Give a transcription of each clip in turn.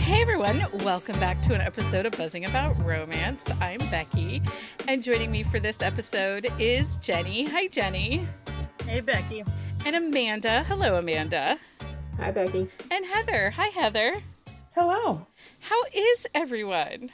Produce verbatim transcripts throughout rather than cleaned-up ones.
Hey everyone, welcome back to an episode of Buzzing About Romance. I'm Becky, and joining me for this episode is Jenny. Hi, Jenny. Hey, Becky. And Amanda. Hello, Amanda. Hi, Becky. And Heather. Hi, Heather. Hello. How is everyone?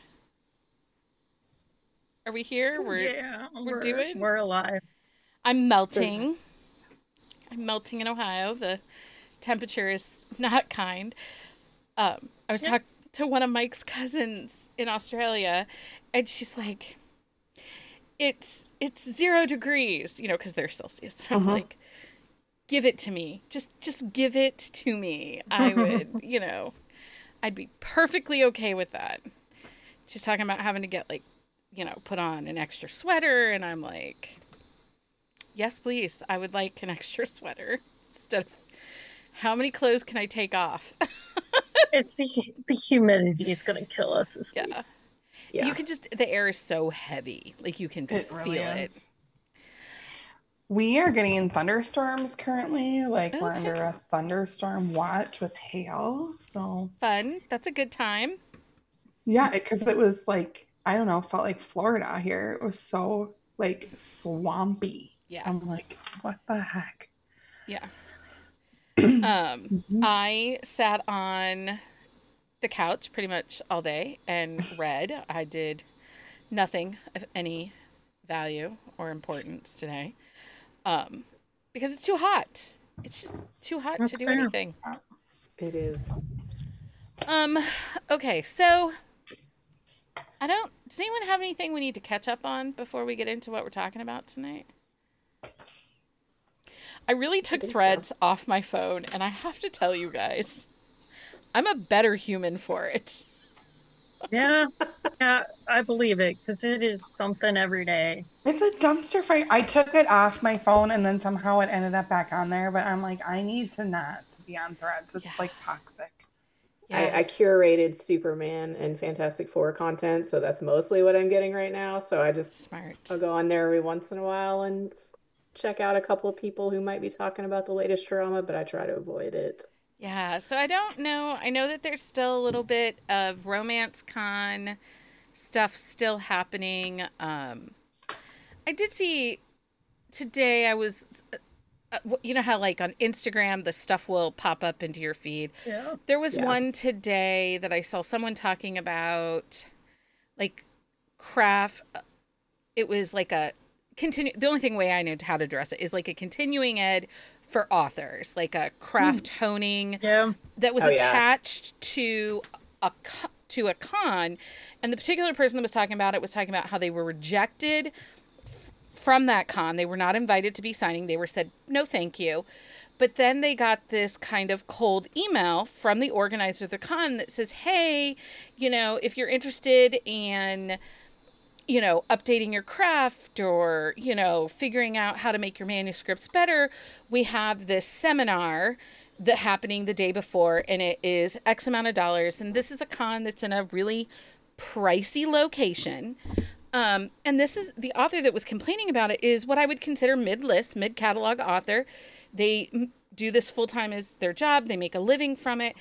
Are we here? We're, yeah, we're, we're doing? We're alive. I'm melting. I'm melting in Ohio. The temperature is not kind. Um, I was Yep. talking to one of Mike's cousins in Australia, and she's like, it's it's zero degrees, you know, because they're Celsius. I'm Uh-huh. like, give it to me. Just just give it to me. I would, you know, I'd be perfectly okay with that. She's talking about having to get, like, you know, put on an extra sweater, and I'm like, yes, please. I would like an extra sweater instead of how many clothes can I take off? It's the the humidity is gonna kill us this week. Yeah. Yeah. You can just, the air is so heavy. Like, you can It feel really it. is. We are getting in thunderstorms currently. Like, we're Okay. under a thunderstorm watch with hail. So, Fun. That's a good time. yeah, because it was like, I don't know, felt like Florida here. It was so, like, swampy. Yeah. I'm like, what the heck? Yeah. Um, Mhm. I sat on the couch pretty much all day and read. I did nothing of any value or importance today. Um, because it's too hot. It's just too hot That's to do fair. anything. It is. Um, okay, so I don't, does anyone have anything we need to catch up on before we get into what we're talking about tonight? I really took think so. Threads off my phone, and I have to tell you guys, I'm a better human for it. Yeah, yeah, I believe it because it is something every day. It's a dumpster fire. I took it off my phone and then somehow it ended up back on there. But I'm like, I need to not be on Threads. It's Yeah. like toxic. Yeah. I, I curated Superman and Fantastic Four content, so that's mostly what I'm getting right now. So I just Smart. I'll go on there every once in a while and check out a couple of people who might be talking about the latest drama, but I try to avoid it. Yeah, so I don't know. I know that there's still a little bit of Romance Con stuff still happening. Um, I did see today, I was, uh, you know how, like, on Instagram, the stuff will pop up into your feed. Yeah. There was Yeah. one today that I saw someone talking about, like, craft. It was like a continue. The only thing way I know how to address it is like a continuing ed for authors, like a craft honing Yeah. that was Oh, yeah. attached to a co- to a con, and the particular person that was talking about it was talking about how they were rejected f- from that con. They were not invited to be signing. They were said no, thank you. But then they got this kind of cold email from the organizer of the con that says, "Hey, you know, if you're interested in, you know, updating your craft or, you know, figuring out how to make your manuscripts better, we have this seminar that happening the day before, and it is X amount of dollars. And this is a con that's in a really pricey location. Um, and this is the author that was complaining about it is what I would consider mid-list, mid-catalog author. They mm, do this full-time as their job. They make a living from it.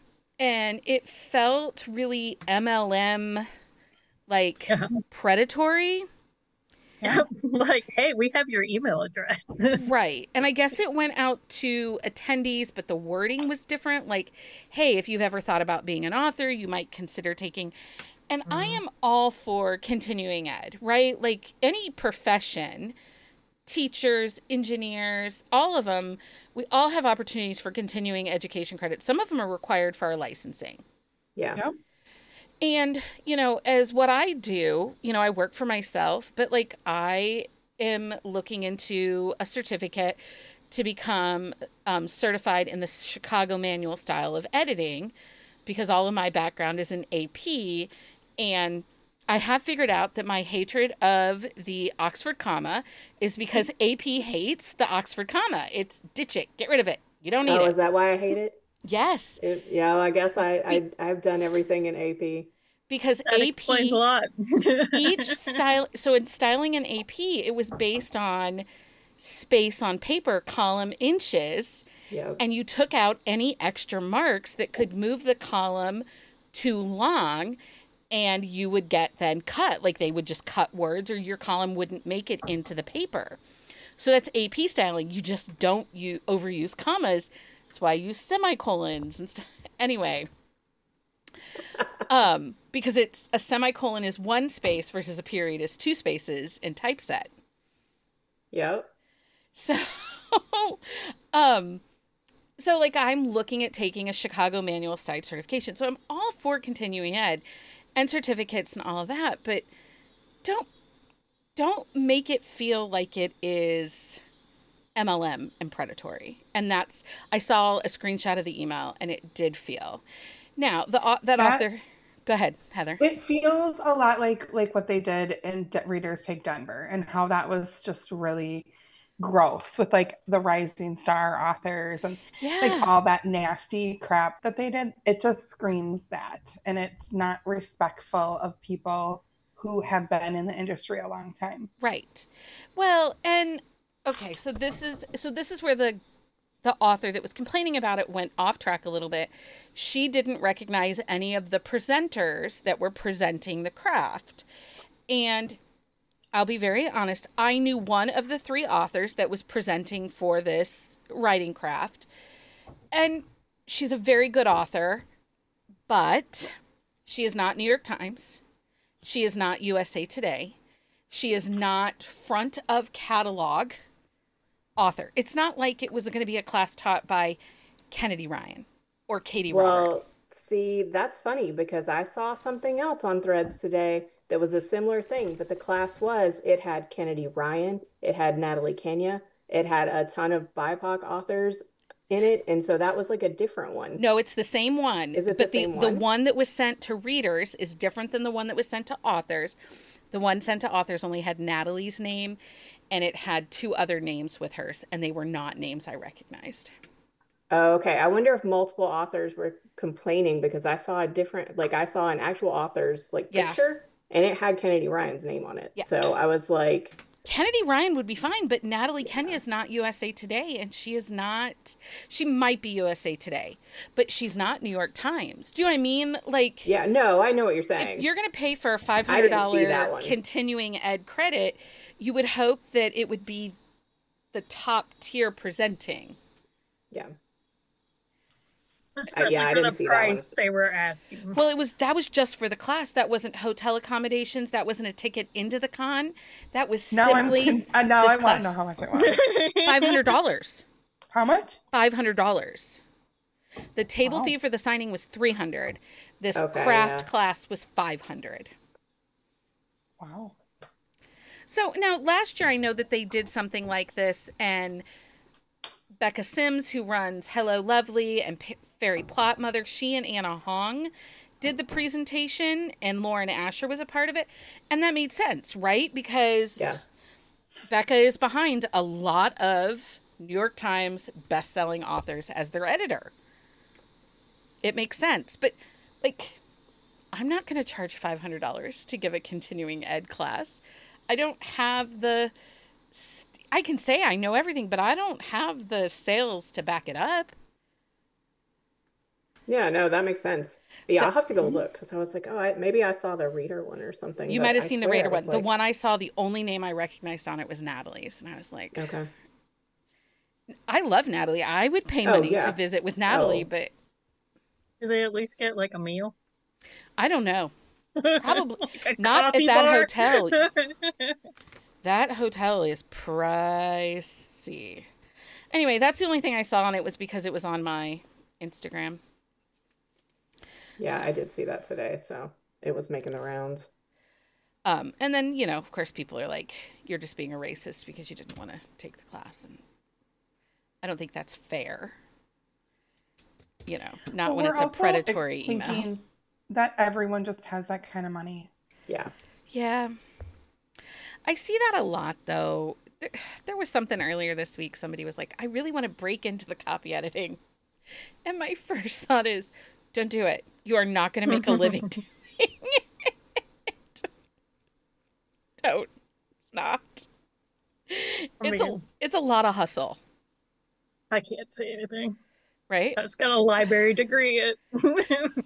And it felt really M L M, like, Yeah. predatory. Yeah. Like, hey, we have your email address. Right. And I guess it went out to attendees, but the wording was different. Like, hey, if you've ever thought about being an author, you might consider taking. And I am all for continuing ed, right? Like any profession, teachers, engineers, all of them, we all have opportunities for continuing education credit. Some of them are required for our licensing. Yeah. Yep. And, you know, as what I do, you know, I work for myself, but like I am looking into a certificate to become um, certified in the Chicago Manual Style of Editing because all of my background is in A P. And I have figured out that my hatred of the Oxford comma is because A P hates the Oxford comma. It's ditch it, get rid of it. You don't need Oh, it. is that why I hate it? Yes, It- yeah, I guess I, I I've done everything in A P. because That A P explains a lot. each style, so in styling in A P, it was based on space on paper, column inches, Yep. and you took out any extra marks that could move the column too long, and you would get then cut. Like they would just cut words, or your column wouldn't make it into the paper. So that's A P styling. You just don't you overuse commas. That's why I use semicolons and stuff. Anyway, um, because it's a semicolon is one space versus a period is two spaces in typeset. Yep. So, um, so like I'm looking at taking a Chicago Manual Style certification. So I'm all for continuing ed and certificates and all of that, but don't don't make it feel like it is M L M and predatory. And that's, I saw a screenshot of the email and it did feel. Now, the that, that author, go ahead, Heather. It feels a lot like like what they did in De- Readers Take Denver, and how that was just really gross with like the rising star authors and Yeah. like all that nasty crap that they did. It just screams that, and it's not respectful of people who have been in the industry a long time. Right. Well, and okay, so this is so this is where the the author that was complaining about it went off track a little bit. She didn't recognize any of the presenters that were presenting the craft. And I'll be very honest, I knew one of the three authors that was presenting for this writing craft. And she's a very good author, but she is not New York Times. She is not U S A Today. She is not front of catalog author. It's not like it was going to be a class taught by Kennedy Ryan or Katie Robert. Well, see, that's funny because I saw something else on Threads today that was a similar thing, but the class was, it had Kennedy Ryan, it had Natalie Kenya, it had a ton of B I P O C authors in it, and so that was like a different one. No, it's the same one. Is it but the same the, one? the one that was sent to readers is different than the one that was sent to authors. The one sent to authors only had Natalie's name, and it had two other names with hers, and they were not names I recognized. Oh, okay, I wonder if multiple authors were complaining because I saw a different, like I saw an actual author's like Yeah. picture, and it had Kennedy Ryan's name on it. Yeah. So I was like, Kennedy Ryan would be fine, but Natalie Kenya is not U S A Today, and she is not, she might be U S A Today, but she's not New York Times. Do you know what I mean? Like, yeah, no, I know what you're saying. if you're going to pay for a five I hundred didn't see that dollars one. continuing ed credit, you would hope that it would be the top tier presenting. Yeah. Especially yeah, I for didn't the see that one. price they were asking. Well, it was, that was just for the class. That wasn't hotel accommodations. That wasn't a ticket into the con. That was Now I'm simply con- uh, now this I want class. to know how much it was. five hundred dollars. How much? five hundred dollars. The table Wow. fee for the signing was three hundred dollars. This Okay, craft yeah. class was five hundred dollars. Wow. So now last year I know that they did something like this, and Becca Sims, who runs Hello Lovely and P- Fairy Plot Mother, she and Anna Hong did the presentation, and Lauren Asher was a part of it. And that made sense, right? Because Yeah. Becca is behind a lot of New York Times best-selling authors as their editor. It makes sense. But, like, I'm not going to charge five hundred dollars to give a continuing ed class. I don't have the... St- I can say I know everything, but I don't have the sales to back it up. Yeah, no, that makes sense. Yeah, So- I'll have to go look because I was like, oh, I, maybe I saw the reader one or something. You but might have I seen the swear I Raider one. was The like, one I saw, the only name I recognized on it was Natalie's. And I was like, Okay. I love Natalie. I would pay Oh, money yeah. to visit with Natalie, Oh. but Do they at least get like a meal? I don't know. Probably Like a not at coffee that bar? hotel. That hotel is pricey. Anyway, that's the only thing I saw on it was because it was on my Instagram. Yeah, I did see that today, so it was making the rounds. Um, and then, you know, of course, people are like, you're just being a racist because you didn't want to take the class. And I don't think that's fair. You know, not Well, when we're it's a also predatory email. thinking that everyone just has that kind of money. Yeah. Yeah. I see that a lot, though. There, there was something earlier this week. Somebody was like, I really want to break into the copy editing. And my first thought is, don't do it. You are not going to make a living doing it. Don't. It's not. It's a, mean- it's a lot of hustle, I can't say anything. right? I've got a library degree at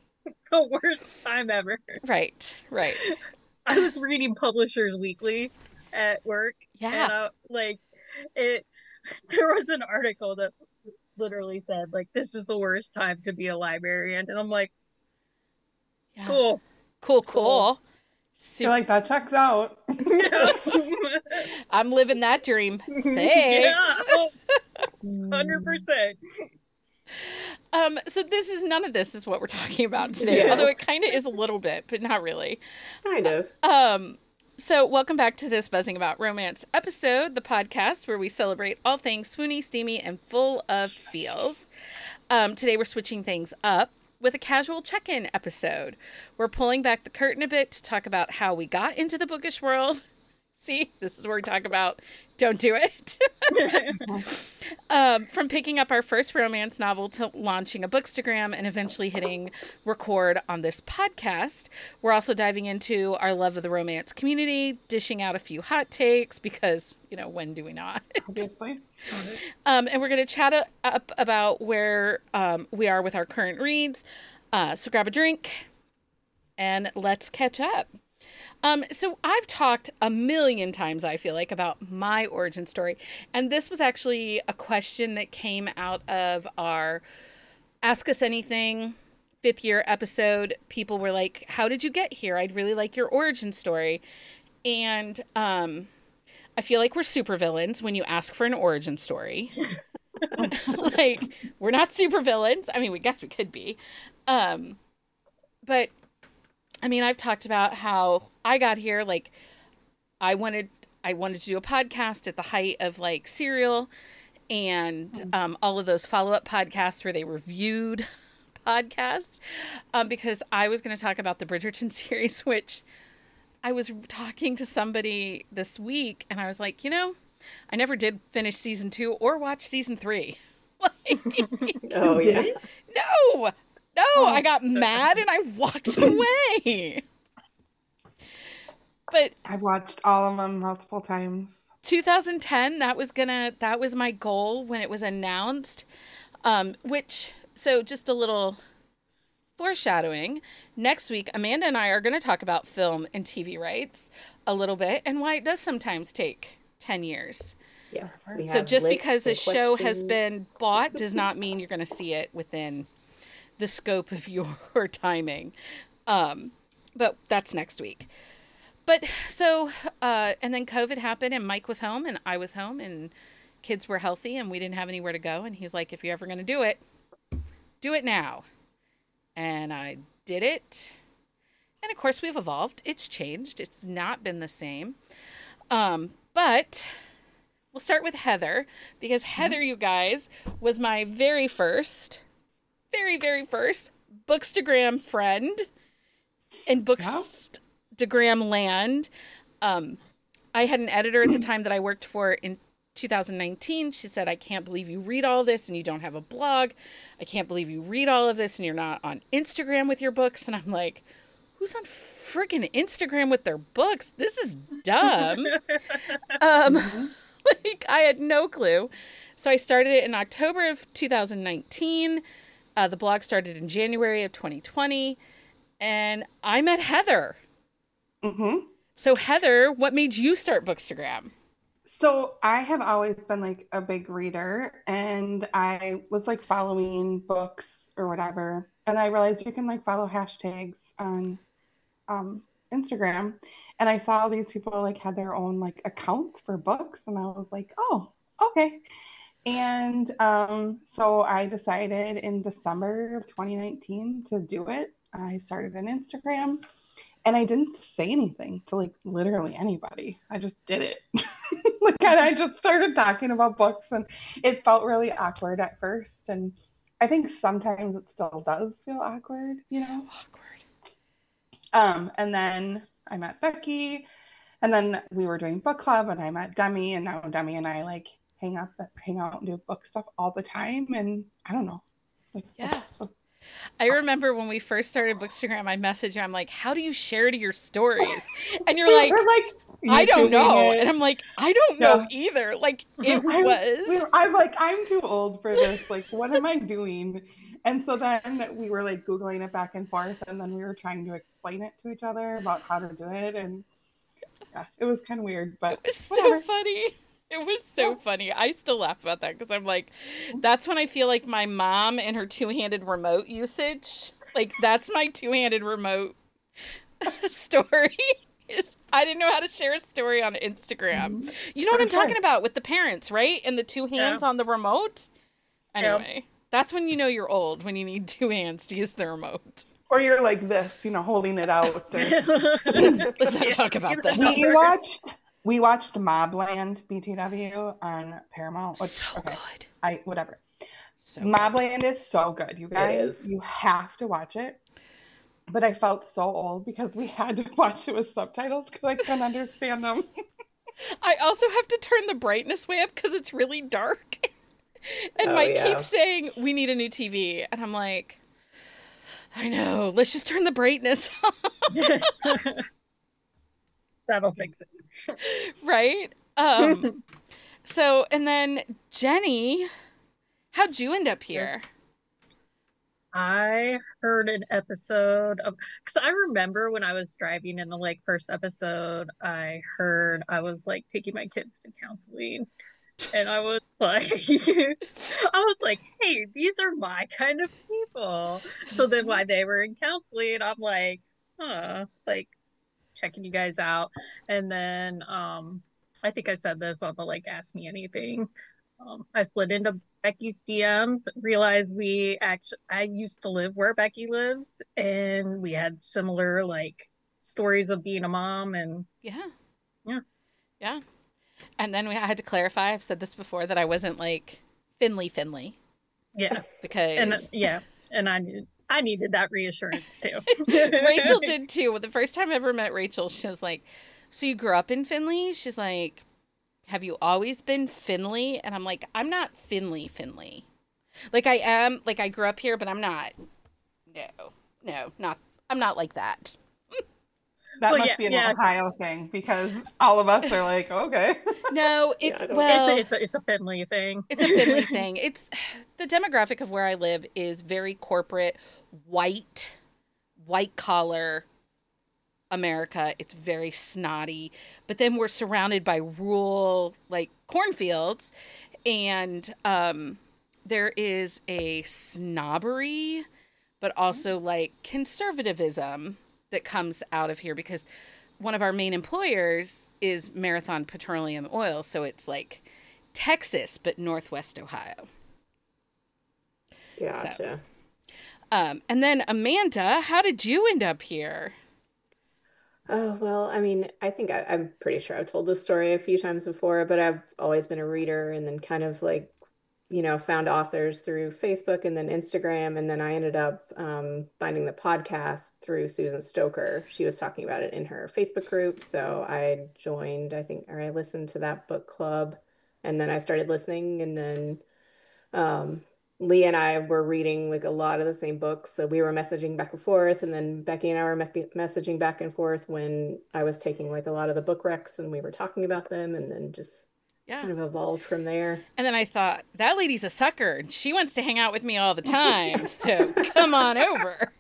the worst time ever. Right, right. I was reading Publishers Weekly at work. Yeah. And I, like, it, there was an article that literally said, like, this is the worst time to be a librarian. And I'm like, Yeah. cool. Cool, cool. Cool. Super. You're like, that checks out. Yeah. I'm living that dream. Thanks. Yeah. Oh, one hundred percent. Um, so this is none of this is what we're talking about today, Yeah. although it kind of is a little bit, but not really. Kind of. Um, so welcome back to this Buzzing About Romance episode, the podcast where we celebrate all things swoony, steamy, and full of feels. Um, today we're switching things up with a casual check-in episode. We're pulling back the curtain a bit to talk about how we got into the bookish world. See, this is where we talk about don't do it. um, from picking up our first romance novel to launching a bookstagram and eventually hitting record on this podcast. We're also diving into our love of the romance community, dishing out a few hot takes because, you know, when do we not? Obviously. Um, and we're going to chat up about where um, we are with our current reads. Uh, so grab a drink and let's catch up. Um, so I've talked a million times, I feel like, about my origin story. And this was actually a question that came out of our Ask Us Anything fifth year episode. People were like, how did you get here? I'd really like your origin story. And um, I feel like we're supervillains when you ask for an origin story. Like, we're not supervillains. I mean, we guess we could be. Um, but I mean, I've talked about how I got here. Like, I wanted, I wanted to do a podcast at the height of like Serial, and um, all of those follow-up podcasts where they reviewed podcasts, um, because I was going to talk about the Bridgerton series, which I was talking to somebody this week, and I was like, you know, I never did finish season two or watch season three. Like, Oh, yeah. Did? no. No, I got mad and I walked away. But I've watched all of them multiple times. two thousand ten, that was gonna, that was my goal when it was announced. Um, which, so just a little foreshadowing. Next week, Amanda and I are going to talk about film and T V rights a little bit and why it does sometimes take ten years. Yes. We So have just lists because a and show has questions. been bought does not mean you're going to see it within the scope of your timing. Um, but that's next week. But so, uh, and then COVID happened and Mike was home and I was home and kids were healthy and we didn't have anywhere to go. And he's like, if you're ever going to do it, do it now. And I did it. And of course we've evolved. It's changed. It's not been the same. Um, but we'll start with Heather because Heather, you guys, was my very first very, very first Bookstagram friend in Bookstagram land. Um, I had an editor at the time that I worked for in two thousand nineteen. She said, I can't believe you read all this and you don't have a blog. I can't believe you read all of this and you're not on Instagram with your books. And I'm like, who's on freaking Instagram with their books? This is dumb. um, like, I had no clue. So I started it in October of two thousand nineteen. Uh, the blog started in January of twenty twenty, and I met Heather. Mm-hmm. So Heather, what made you start Bookstagram? So I have always been like a big reader, and I was like following books or whatever, and I realized you can like follow hashtags on um, Instagram, and I saw these people like had their own like accounts for books, and I was like, oh, okay. And um, so I decided in December of twenty nineteen to do it. I started an Instagram, and I didn't say anything to like literally anybody. I just did it. Like, and I just started talking about books, and it felt really awkward at first. And I think sometimes it still does feel awkward, you know? So awkward. Um, and then I met Becky, and then we were doing book club, and I met Demi, and now Demi and I like hang up, hang out and do book stuff all the time. And I don't know. Like, Yeah. I remember when we first started Bookstagram, I messaged you, I'm like, how do you share to your stories? And you're like, we're like, I don't YouTubing know. it. And I'm like, I don't know Yeah. either. Like, it I'm, was. we were- I'm like, I'm too old for this. Like, what am I doing? And so then we were like Googling it back and forth, and then we were trying to explain it to each other about how to do it. And yeah, it was kind of weird, but It was so whatever. funny. It was so Yeah. funny. I still laugh about that because I'm like, that's when I feel like my mom and her two-handed remote usage. Like, that's my two-handed remote story. Is I didn't know how to share a story on Instagram. You know what For I'm talking sure. about with the parents, right? And the two hands Yeah. on the remote. Yep. Anyway, that's when you know you're old, when you need two hands to use the remote. Or you're like this, you know, holding it out. Or... Let's, let's not talk about Yeah. that. we watched we watched Mobland B T W on Paramount. Which, So okay, good. I whatever. So good. Mobland is so good, you guys. is. You have to watch it. But I felt so old because we had to watch it with subtitles because I couldn't understand them. I also have to turn the brightness way up because it's really dark. And Oh, Mike yeah. keeps saying, we need a new T V. And I'm like, I know, let's just turn the brightness on, That'll fix it. right? Um, so, and then Jenny, how'd you end up here? I heard an episode of, because I remember when I was driving in the like first episode, I heard I was like taking my kids to counseling, and I was like, I was like, hey, these are my kind of people. So then while they were in counseling, I'm like, huh, like checking you guys out, and then um, I think I said this, but like ask me anything. Um, I slid into Becky's D Ms, realized we actually, I used to live where Becky lives, and we had similar like stories of being a mom, and Yeah. Yeah. Yeah. And then we I had to clarify, I've said this before, that I wasn't like Finley Finley yeah, because and uh, yeah, and I needed, I needed that reassurance too. Rachel did too. Well, the first time I ever met Rachel, she was like, so you grew up in Finley? She's like, have you always been Finley? And I'm like, I'm not Finley Finley. Like I am, like I grew up here, but I'm not. No, no, not, I'm not like that. That Well, must yeah, be an yeah. Ohio thing because all of us are like, okay. No, it, Yeah, I don't- well, it's, a, it's a it's a Finley thing. it's a Finley thing. It's, the demographic of where I live is very corporate, white, white collar America. It's very snotty, but then we're surrounded by rural like cornfields, and um there is a snobbery but also like conservatism that comes out of here because one of our main employers is Marathon Petroleum Oil, so it's like Texas but Northwest Ohio. Gotcha. Um and then Amanda, how did you end up here? Oh, well, I mean, I think I, I'm pretty sure I've told this story a few times before, but I've always been a reader and then kind of like, you know, found authors through Facebook and then Instagram. And then I ended up um, finding the podcast through Susan Stoker. She was talking about it in her Facebook group. So I joined, I think, or I listened to that book club. And then I started listening. And then um, Lee and I were reading like a lot of the same books. So we were messaging back and forth. And then Becky and I were me- messaging back and forth when I was taking like a lot of the book recs and we were talking about them and then just Yeah. kind of evolved from there. And then I thought, that lady's a sucker. And she wants to hang out with me all the time. So come on over.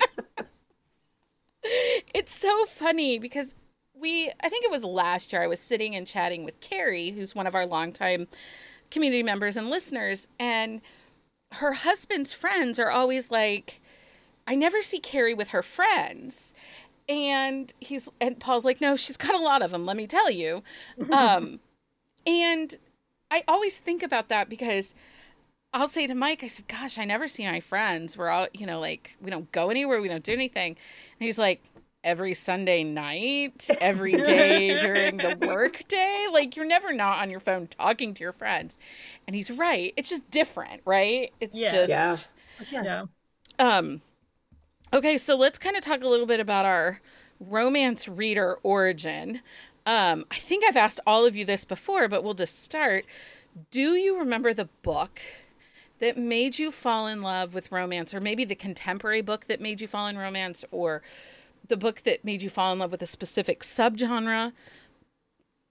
It's so funny because we, I think it was last year, I was sitting and chatting with Carrie, who's one of our longtime community members and listeners. And her husband's friends are always like, I never see Carrie with her friends. And he's, and Paul's like, no, she's got a lot of them, let me tell you. Um, and I always think about that because I'll say to Mike, I said, gosh, I never see my friends. We're all, you know, like, we don't go anywhere. We don't do anything. And he's like, every Sunday night, every day during the work day. Like, you're never not on your phone talking to your friends. And he's right. It's just different, right? It's Yeah. just, Yeah. Yeah. um, okay, so let's kind of talk a little bit about our romance reader origin. Um, I think I've asked all of you this before, but we'll just start. Do you remember the book that made you fall in love with romance, or maybe the contemporary book that made you fall in romance, or the book that made you fall in love with a specific subgenre?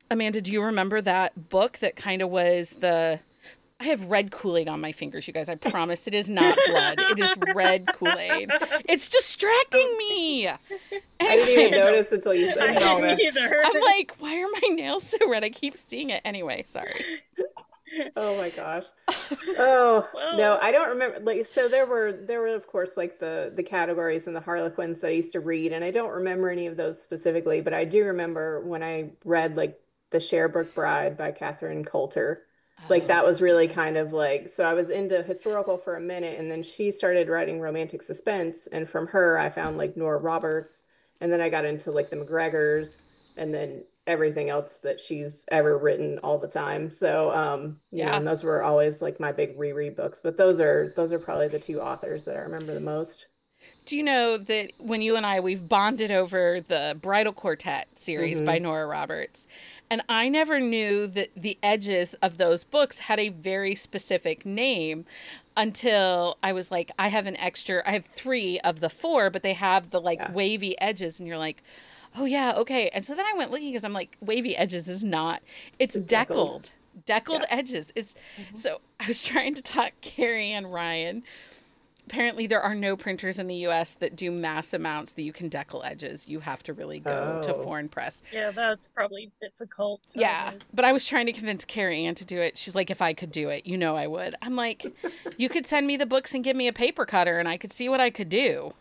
Amanda, do you remember that book that kind of was the... I have red Kool-Aid on my fingers, you guys. I promise it is not blood. It is red Kool-Aid. It's distracting me. I didn't even Anyway, notice until you I said didn't it. either. I'm like, why are my nails so red? I keep seeing it. Anyway, sorry. Oh my gosh. Oh Well- no, I don't remember. Like, so there were there were of course like the the categories and the Harlequins that I used to read, and I don't remember any of those specifically, but I do remember when I read like The Sherbrooke Bride by Catherine Coulter. Like Oh, that was such really good. kind of like, so I was into historical for a minute, and then she started writing romantic suspense, and from her I found like Nora Roberts, and then I got into like the McGregors, and then everything else that she's ever written all the time. So um, you know, Yeah. and those were always like my big reread books. But those are those are probably the two authors that I remember the most. Do you know that when you and I, we've bonded over the Bridal Quartet series by Nora Roberts, and I never knew that the edges of those books had a very specific name until I was like, I have an extra, I have three of the four, but they have the like Yeah. wavy edges, and you're like, oh yeah, okay. And so then I went looking because I'm like, wavy edges is not, it's deckled. Deckled. Deckled Yeah. edges is, so I was trying to talk Carrie and Ryan. Apparently there are no printers in the U S that do mass amounts that you can deckle edges. You have to really go to Oh. foreign press. Yeah, that's probably difficult. Yeah, probably. but I was trying to convince Carrie Ann to do it. She's like, if I could do it, you know I would. I'm like, you could send me the books and give me a paper cutter and I could see what I could do.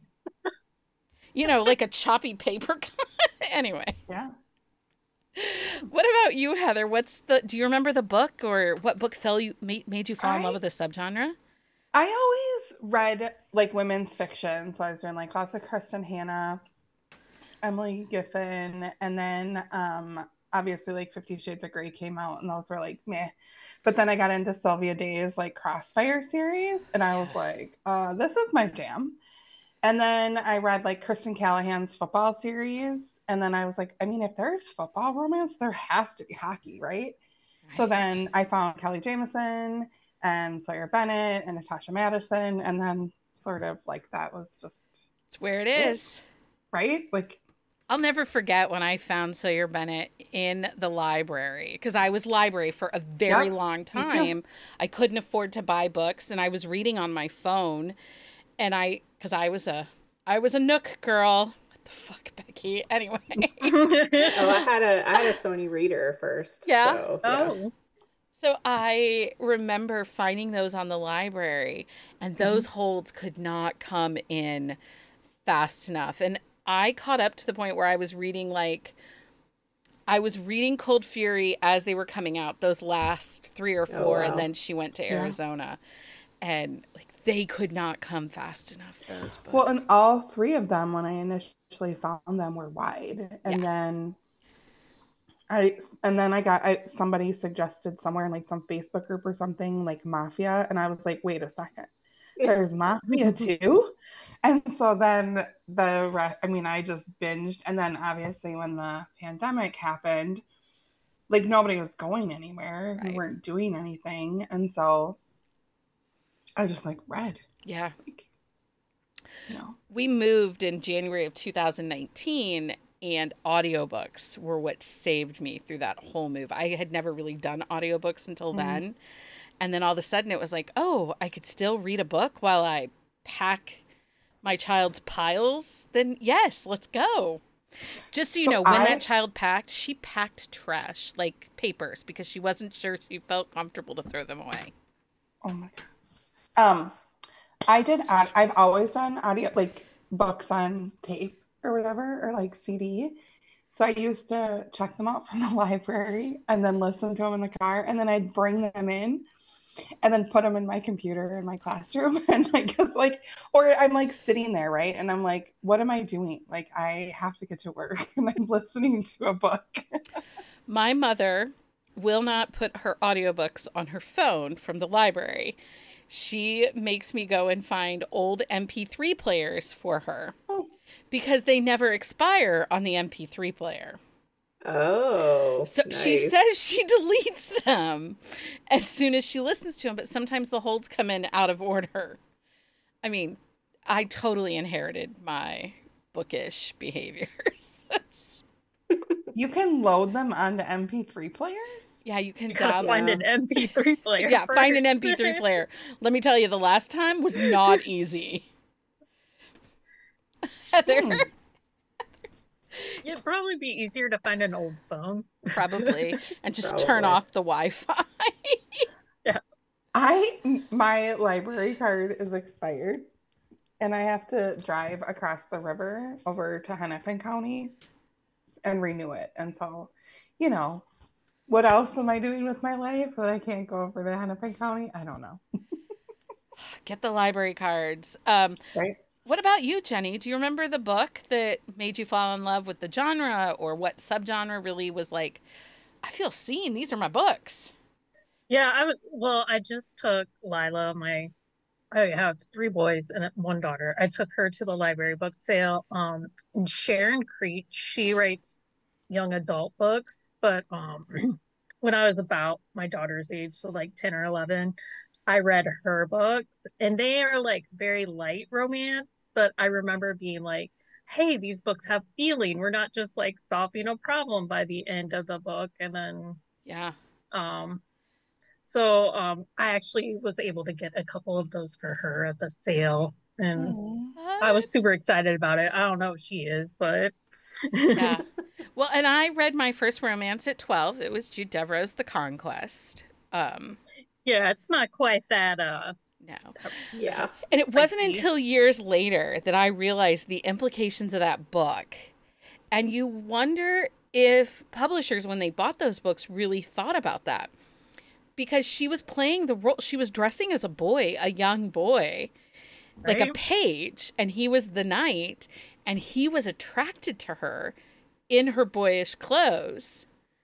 You know, like a choppy paper cut. Anyway, Yeah. what about you, Heather? What's the, do you remember the book, or what book fell you made, made you fall in love I- with this subgenre? I always read like women's fiction. So I was doing like lots of Kristen Hanna, Emily Giffin, and then um obviously like Fifty Shades of Grey came out, and those were like meh. But then I got into Sylvia Day's like Crossfire series, and I was like, uh, this is my jam. And then I read like Kristen Callahan's football series, and then I was like, I mean, if there's football romance, there has to be hockey, right? So Right. then I found Kelly Jamison and Sawyer Bennett and Natasha Madison, and then sort of like that was just It's where it is. right. Like, I'll never forget when I found Sawyer Bennett in the library, because I was library for a very Yep, long too. time. I couldn't afford to buy books, and I was reading on my phone, and I, because I was a, I was a Nook girl. What the fuck, Becky? Anyway, Oh, I had a I had a Sony Reader first. Yeah? So, yeah. Oh, so I remember finding those on the library, and those holds could not come in fast enough, and I caught up to the point where I was reading like. I was reading Cold Fury as they were coming out, those last three or Oh, four, wow. and then she went to Arizona. And like they could not come fast enough, those books. well, and all three of them, when I initially found them, were wide, and then I and then I got I, somebody suggested somewhere in like some Facebook group or something like Mafia, and I was like, wait a second, there's Mafia too. And so then the re- I mean, I just binged, and then obviously when the pandemic happened, like nobody was going anywhere, we Right. weren't doing anything, and so I just like read, yeah. like, you know. We moved in January of two thousand nineteen, and audiobooks were what saved me through that whole move. I had never really done audiobooks until then. And then all of a sudden it was like, oh, I could still read a book while I pack my child's piles. Then yes, let's go. Just so you So know, when I- that child packed, she packed trash, like papers, because she wasn't sure she felt comfortable to throw them away. Oh my god. Um, I did. aud- I've always done audio, like books on tape or whatever, or like C D. So I used to check them out from the library and then listen to them in the car, and then I'd bring them in, and then put them in my computer in my classroom, and like, 'cause, like, or I'm like sitting there, right, and I'm like, what am I doing? Like, I have to get to work, and I'm listening to a book. My mother will not put her audiobooks on her phone from the library. She makes me go and find old M P three players for her Oh. because they never expire on the M P three player. Oh, So she nice. says she deletes them as soon as she listens to them, but sometimes the holds come in out of order. I mean, I totally inherited my bookish behaviors. That's You can load them onto M P three players? Yeah, you can You gotta download. find an M P three player. Yeah, find an first. M P three player. Let me tell you, the last time was not easy. Heather, Hmm. It'd probably be easier to find an old phone. probably, and just turn Probably. off the Wi-Fi. I my library card is expired, and I have to drive across the river over to Hennepin County and renew it. And so, you know, what else am I doing with my life that I can't go over to Hennepin County? I don't know. Get the library cards. Um, Right? what about you, Jenny? Do you remember the book that made you fall in love with the genre, or what subgenre really was like, I feel seen, these are my books? Yeah, I would. Well, I just took Lila, my. I have three boys and one daughter. I took her to the library book sale. Um, and Sharon Creech, she writes young adult books, but um, when I was about my daughter's age, so like ten or eleven, I read her books, and they are like very light romance, but I remember being like, hey, these books have feeling. We're not just like solving a problem by the end of the book. And then Yeah. um so um I actually was able to get a couple of those for her at the sale, and I was super excited about it. I don't know if she is, but Yeah. Well, and I read my first romance at twelve. It was Jude Devereux's The Conquest. Um, yeah, it's not quite that uh no. Yeah. And it wasn't Spicy. until years later that I realized the implications of that book. And you wonder if publishers, when they bought those books, really thought about that. Because she was playing the role, she was dressing as a boy, a young boy, like a Right? page, and he was the knight, and he was attracted to her in her boyish clothes.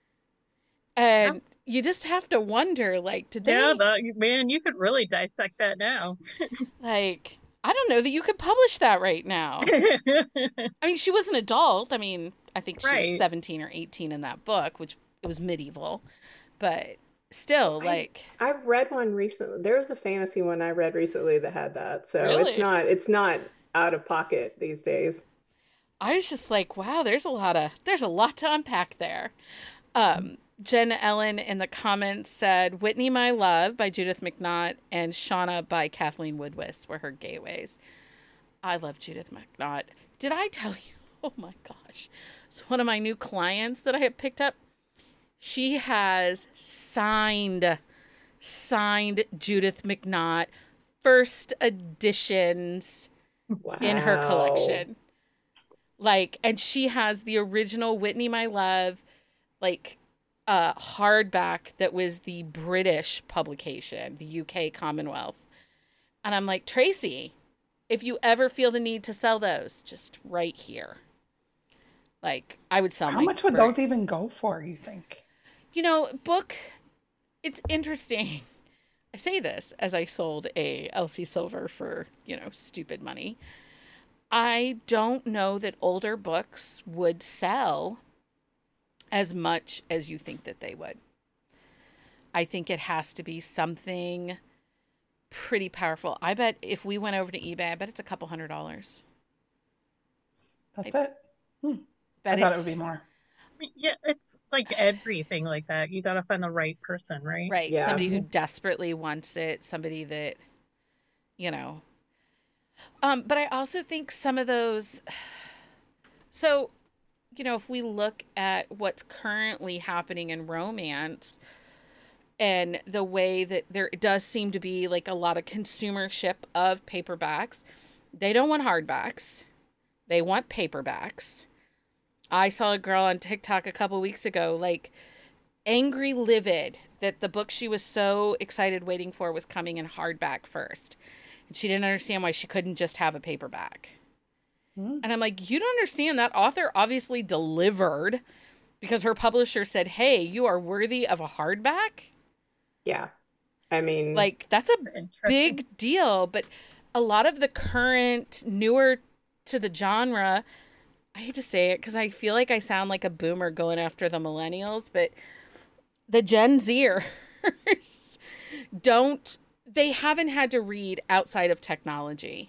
And you just have to wonder, like, did they, Yeah, the, man, you could really dissect that now. like, I don't know that you could publish that right now. I mean, she was an adult. I mean, I think she was Right. seventeen or eighteen in that book, which it was medieval. But still, I- like, I read one recently. There was a fantasy one I read recently that had that. So it's Really? not it's not out of pocket these days. I was just like, wow, there's a lot of there's a lot to unpack there. Um, Jen Ellen in the comments said Whitney My Love by Judith McNaught and Shauna by Kathleen Woodwis were her gateways. I love Judith McNaught. Did I tell you? Oh my gosh. So one of my new clients that I have picked up, she has signed signed Judith McNaught first editions in her Wow. collection. Like, and she has the original Whitney My Love, like, uh, hardback that was the British publication, the U K Commonwealth. And I'm like, Tracy, if you ever feel the need to sell those, just right here. Like, I would sell How my much would brain. those even go for, you think? You know, book, it's interesting. I say this as I sold a Elsie Silver for, you know, stupid money. I don't know that older books would sell as much as you think that they would. I think it has to be something pretty powerful. I bet if we went over to eBay, I bet it's a couple hundred dollars. That's it? Hmm. Bet I thought it it's would be more. Yeah, it's like everything like that. You gotta find the right person, right? right. Yeah. Somebody who desperately wants it, somebody that, you know. Um, but I also think some of those, so, you know, if we look at what's currently happening in romance and the way that there does seem to be like a lot of consumership of paperbacks, they don't want hardbacks. They want paperbacks. I saw a girl on TikTok a couple weeks ago, like angry livid that the book she was so excited waiting for was coming in hardback first. And she didn't understand why she couldn't just have a paperback. Hmm. And I'm like, you don't understand, that author obviously delivered because her publisher said, hey, you are worthy of a hardback. Yeah. I mean, Like, that's a Interesting. big deal. But a lot of the current, newer to the genre, I hate to say it because I feel like I sound like a boomer going after the millennials, but the Gen Zers don't, they haven't had to read outside of technology.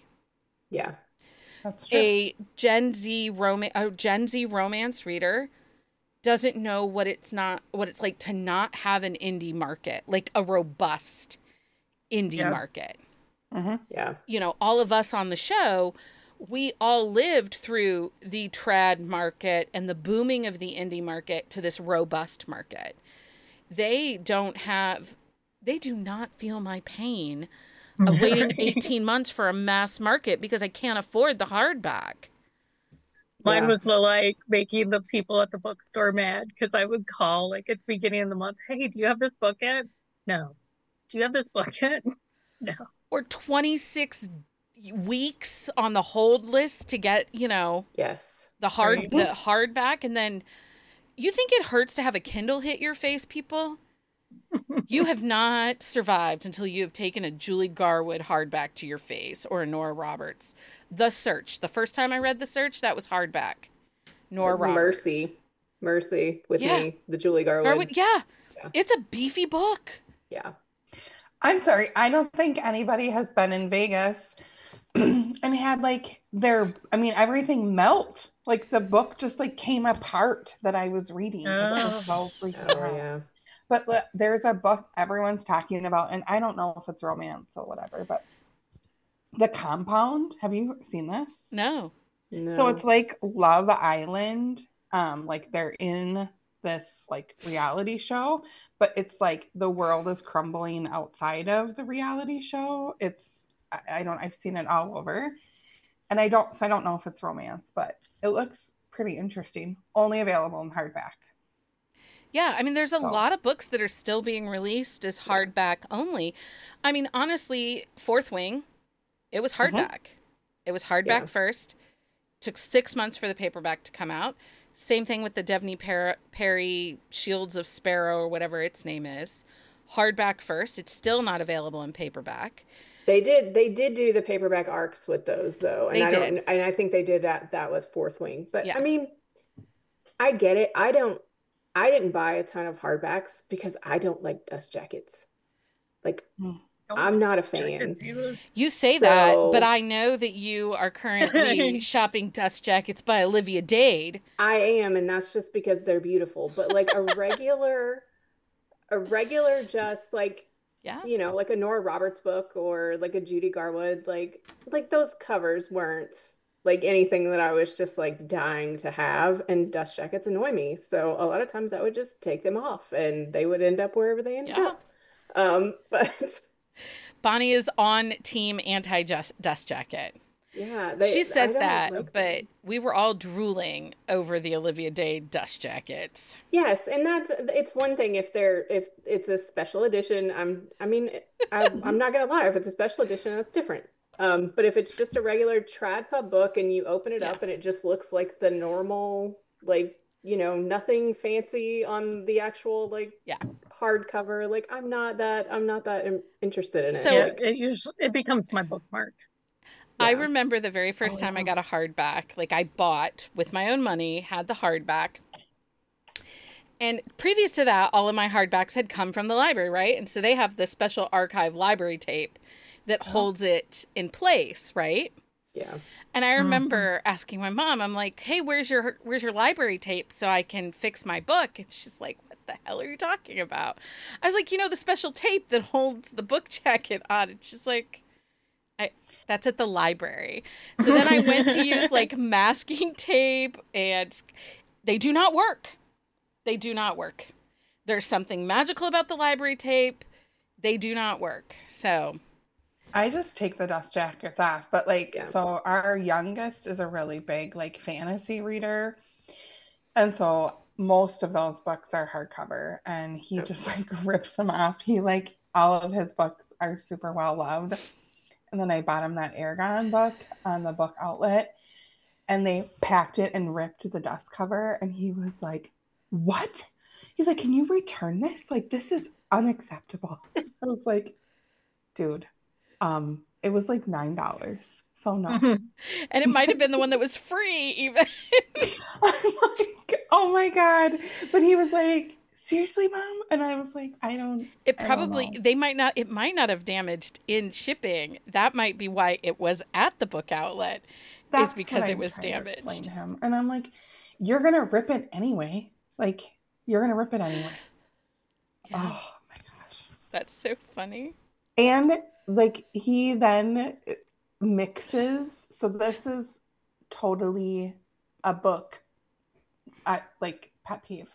yeah. That's true. A Gen Z romance, a Gen Z romance reader doesn't know what it's not what it's like to not have an indie market, like a robust indie Yeah. market. Mm-hmm. Yeah. You know, all of us on the show, we all lived through the trad market and the booming of the indie market to this robust market. They don't have, they do not feel my pain of waiting Right. eighteen months for a mass market because I can't afford the hardback. Mine Yeah. was the like making the people at the bookstore mad because I would call like at the beginning of the month, hey, do you have this book yet? No. Do you have this book yet? No. Or twenty-six weeks on the hold list to get, you know, Yes. the hard Right. the hardback. And then you think it hurts to have a Kindle hit your face, people? You have not survived until you have taken a Julie Garwood hardback to your face, or a Nora Roberts. The Search. The first time I read The Search, that was hardback. Nora Roberts. Mercy. Mercy with Yeah. me, the Julie Garwood. Garwood, yeah. Yeah. It's a beefy book. Yeah. I'm sorry. I don't think anybody has been in Vegas and had like their, I mean, everything melt. Like the book just like came apart that I was reading. 'Cause it was so freaking Oh, out. yeah. But look, there's a book everyone's talking about, and I don't know if it's romance or whatever, but The Compound. Have you seen this? No. No. So it's like Love Island. Um, like they're in this like reality show, but it's like the world is crumbling outside of the reality show. It's I, I don't I've seen it all over. And I don't so I don't know if it's romance, but it looks pretty interesting. Only available in hardback. Yeah, I mean, there's a So- lot of books that are still being released as hardback only. I mean, honestly, Fourth Wing, it was hardback. It was hardback Yeah. first. Took six months for the paperback to come out. Same thing with the Devney Per- Perry Shields of Sparrow, or whatever its name is. Hardback first. It's still not available in paperback. They did they did do the paperback arcs with those though. And They I don't did. and I think they did that that with Fourth Wing. But Yeah. I mean, I get it. I don't I didn't buy a ton of hardbacks because I don't like dust jackets. Like I'm not a fan. You say that, So- but I know that you are currently shopping dust jackets by Olivia Dade. I am, and that's just because they're beautiful. But like a regular a regular just like Yeah. you know, like a Nora Roberts book or like a Judy Garwood, like like those covers weren't like anything that I was just like dying to have, and dust jackets annoy me. So a lot of times I would just take them off and they would end up wherever they ended Yeah. up. Um, but Bonnie is on team anti-dust jacket. yeah, they, She I says don't that, like but them. we were all drooling over the Olivia Dade dust jackets. Yes, and that's it's one thing if they're if it's a special edition. I'm I mean I, I'm not gonna lie, if it's a special edition, that's different. Um, but if it's just a regular trad pub book and you open it Yeah. up and it just looks like the normal, like you know, nothing fancy on the actual like Yeah. hardcover, like I'm not that I'm not that in- interested in it. So- Yeah, Like, it usually it becomes my bookmark. I yeah. remember the very first Oh, time I yeah. got a hardback, like I bought with my own money, had the hardback. And previous to that, all of my hardbacks had come from the library, right? And so they have this special archive library tape that holds it in place, right? Yeah. And I remember asking my mom, I'm like, "Hey, where's your where's your library tape so I can fix my book?" And she's like, "What the hell are you talking about?" I was like, "You know, the special tape that holds the book jacket on." And she's like, "I that's at the library." So then I went to use like masking tape, and they do not work. They do not work. There's something magical about the library tape. They do not work. So, I just take the dust jackets off, but like, Yeah. so our youngest is a really big like fantasy reader, and so most of those books are hardcover, and he Yep. just like rips them off. He like all of his books are super well loved, and then I bought him that Aragon book on the book outlet, and they packed it and ripped the dust cover, and he was like, "What?" He's like, "Can you return this? Like, this is unacceptable." I was like, "Dude." Um, it was like nine dollars. So no. and it might have been the one that was free even. I'm like, oh my God. But he was like, seriously, Mom? And I was like, I don't It I don't probably know. they might not it might not have damaged in shipping. That might be why it was at the book outlet. That's because what it I'm was trying to explain damaged. to him. And I'm like, you're gonna rip it anyway. Like, you're going to rip it anyway. Yeah. Oh my gosh. That's so funny. And like he then mixes. So this is totally a book, I, like pet peeve.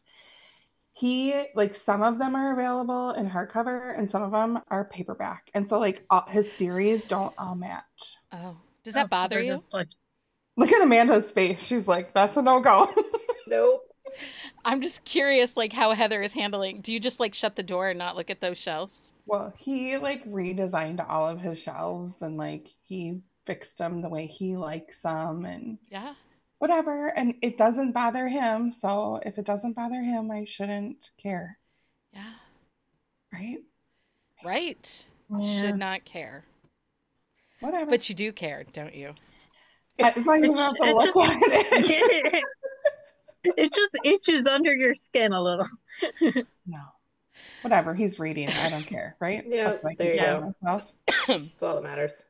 He like some of them are available in hardcover and some of them are paperback. And so like all, his series don't all match. Oh, does that Oh, so bother they're you? just like, Look at Amanda's face. She's like, that's a no-go. Nope. I'm just curious, like how Heather is handling. Do you just like shut the door and not look at those shelves? Well, he like redesigned all of his shelves and like he fixed them the way he likes them and Yeah. whatever. And it doesn't bother him. So if it doesn't bother him, I shouldn't care. Yeah. Right? Right. Yeah. Should not care. Whatever. But you do care, don't you? As long as you It's- have to it's look just- at it. it just itches under your skin a little. No. Whatever. He's reading. I don't care. Right? Yeah, That's what I there you keep go. telling myself. That's all that matters.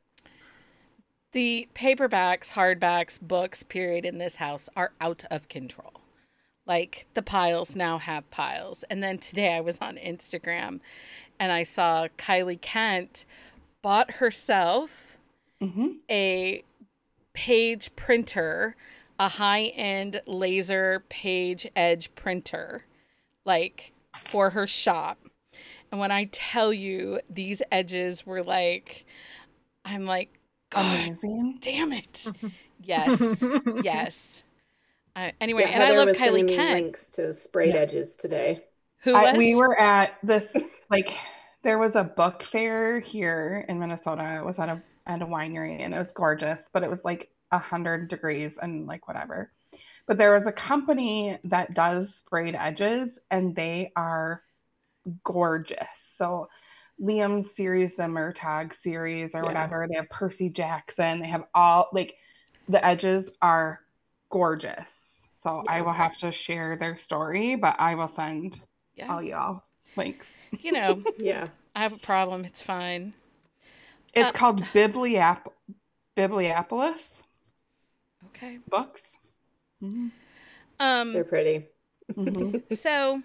The paperbacks, hardbacks, books, period, in this house are out of control. Like the piles now have piles. And then today I was on Instagram and I saw Kylie Kent bought herself Mm-hmm. a page printer, a high-end laser page edge printer, like for her shop. And when I tell you these edges were like, I'm like, God Amazing. damn it. Yes. Yes. Uh, anyway, Yeah, and I Heather love was sending Kylie me Kent. links to sprayed Yeah. edges today. Who I, was? we were at this, like, there was a book fair here in Minnesota. It was at a at a winery and it was gorgeous, but it was like a hundred degrees and like whatever. But there was a company that does sprayed edges and they are gorgeous. So Liam's series, the Murtagh series or Yeah. whatever, they have Percy Jackson. They have all like the edges are gorgeous. So I Yeah. will have to share their story, but I will send Yeah. all y'all links. You know, Yeah. I have a problem. It's fine. It's Uh, called Bibliap Bibliopolis Okay. Books. Mm-hmm. Um, They're pretty. Mm-hmm. so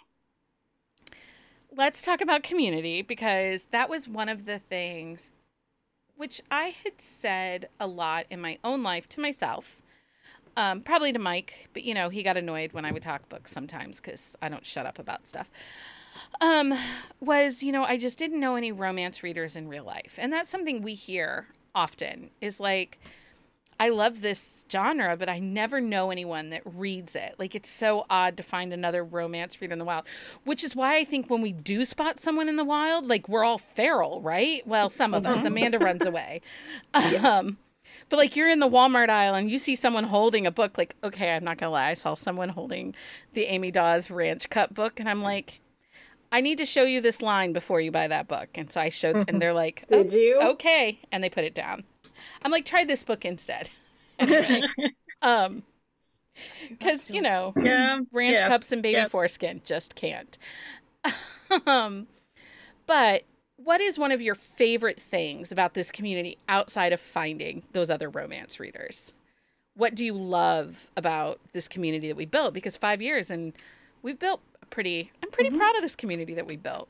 let's talk about community because that was one of the things which I had said a lot in my own life to myself. Um, probably to Mike, but you know, he got annoyed when I would talk books sometimes because I don't shut up about stuff. Um, was, you know, I just didn't know any romance readers in real life. And that's something we hear often is like, I love this genre, but I never know anyone that reads it. Like, it's so odd to find another romance reader in the wild, which is why I think when we do spot someone in the wild, like, we're all feral, right? Well, some of us. Amanda runs away. Um, but, like, you're in the Walmart aisle and you see someone holding a book. Like, okay, I'm not going to lie. I saw someone holding the Amy Dawes Ranch Cut book, and I'm like, I need to show you this line before you buy that book. And so I showed, and they're like, oh, Did you? okay. And they put it down. I'm like, try this book instead. Anyway, um, because, you know, Yeah. ranch yeah. cups and baby yeah. foreskin just can't. um, but what is one of your favorite things about this community outside of finding those other romance readers? What do you love about this community that we built? Because five years and we've built a pretty, I'm pretty Mhm. proud of this community that we built.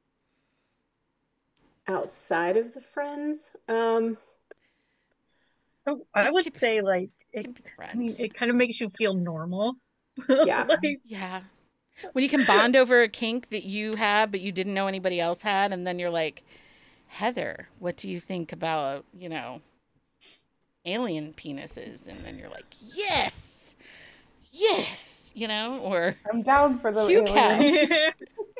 Outside of the friends, um, Oh, I It would could- say like It it, can be the I mean, friends. it kind of makes you feel normal. Yeah. Like, Yeah. When you can bond over a kink that you have, but you didn't know anybody else had, and then you're like, Heather, what do you think about, you know, alien penises? And then you're like, yes, yes, you know, or I'm down for the Hugh aliens. cows.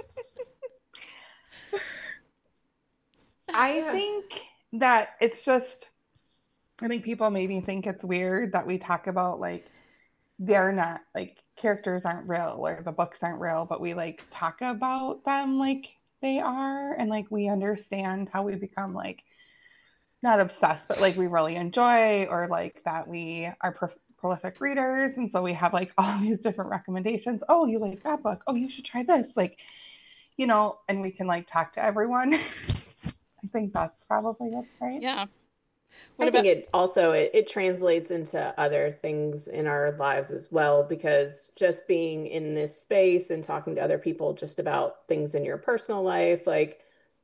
I Yeah. think that it's just, I think people maybe think it's weird that we talk about like they're not like characters aren't real or the books aren't real, but we like talk about them like they are and like we understand how we become like not obsessed, but like we really enjoy or like that we are pro- prolific readers. And so we have like all these different recommendations. Oh, you like that book? Oh, you should try this. Like, you know, and we can like talk to everyone. I think that's probably what's right. Yeah. What I about, think it also it, it translates into other things in our lives as well, because just being in this space and talking to other people just about things in your personal life, like,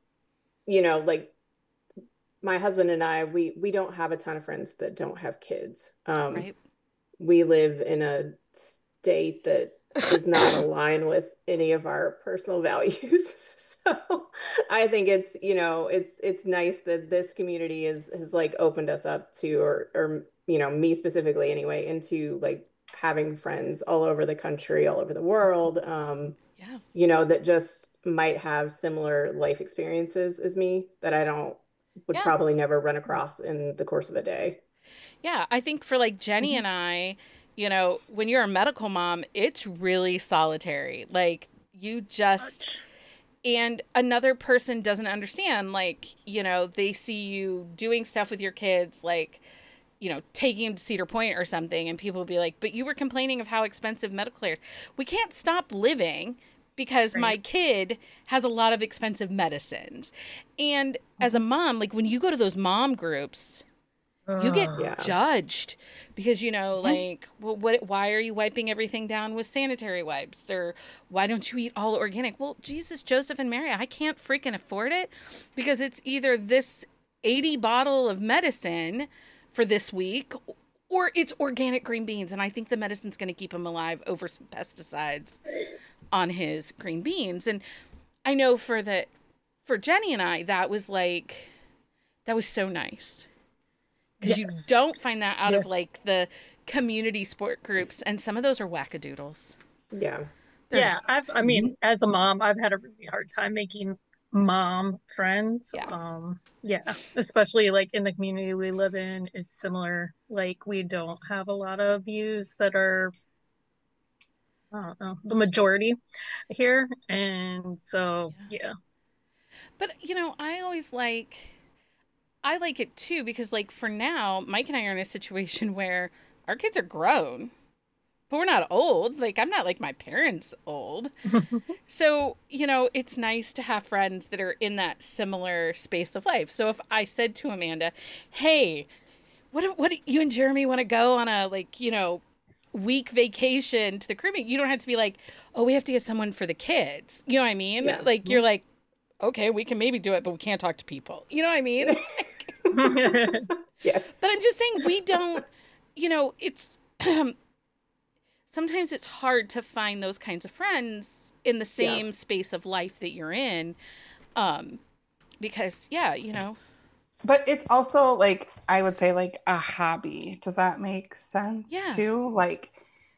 you know, like my husband and I, we we don't have a ton of friends that don't have kids. Um, right? we live in a state that does not align with any of our personal values. So I think it's, you know, it's it's nice that this community is has like opened us up to, or or you know, me specifically anyway, into like having friends all over the country, all over the world, um, Yeah. you know, that just might have similar life experiences as me that I don't would Yeah. probably never run across in the course of a day. Yeah. I think for like Jenny Mhm. and I, you know, when you're a medical mom, it's really solitary. Like you just, Much. and another person doesn't understand, like, you know, they see you doing stuff with your kids, like, you know, taking them to Cedar Point or something, and people will be like, but you were complaining of how expensive medical care is. We can't stop living because my Right. kid has a lot of expensive medicines. And as a Mhm. mom, like when you go to those mom groups, you get Ugh. Yeah. judged because, you know, Yeah. like, well, what, why are you wiping everything down with sanitary wipes? Or why don't you eat all organic? Well, Jesus, Joseph, and Mary, I can't freaking afford it because it's either this eighty bottle of medicine for this week or it's organic green beans. And I think the medicine's going to keep him alive over some pesticides on his green beans. And I know for the, for Jenny and I, that was like, that was so nice because you Yes. don't find that out of Yes. like the community sport groups, and some of those are wackadoodles. Yeah. They're Yeah, just, I've I mean, as a mom, I've had a really hard time making mom friends. yeah, Um, yeah, especially like in the community we live in, it's similar. Like we don't have a lot of views that are, I don't know, the majority here. And so, yeah. yeah. But you know, I always like, I like it too because like for now, Mike and I are in a situation where our kids are grown, but we're not old. Like I'm not like my parents old. So, you know, it's nice to have friends that are in that similar space of life. So if I said to Amanda, "Hey, what if- what do you and Jeremy want to go on a like, you know, week vacation to the Caribbean?" You don't have to be like, "Oh, we have to get someone for the kids." You know what I mean? Yeah. Like you're like, "Okay, we can maybe do it, but we can't talk to people." You know what I mean? Yes. But I'm just saying we don't, you know, it's sometimes it's hard to find those kinds of friends in the Yeah. same space of life that you're in. Um, because yeah, you know, But it's also like, I would say, like a hobby. Does that make sense Yeah. too? Like,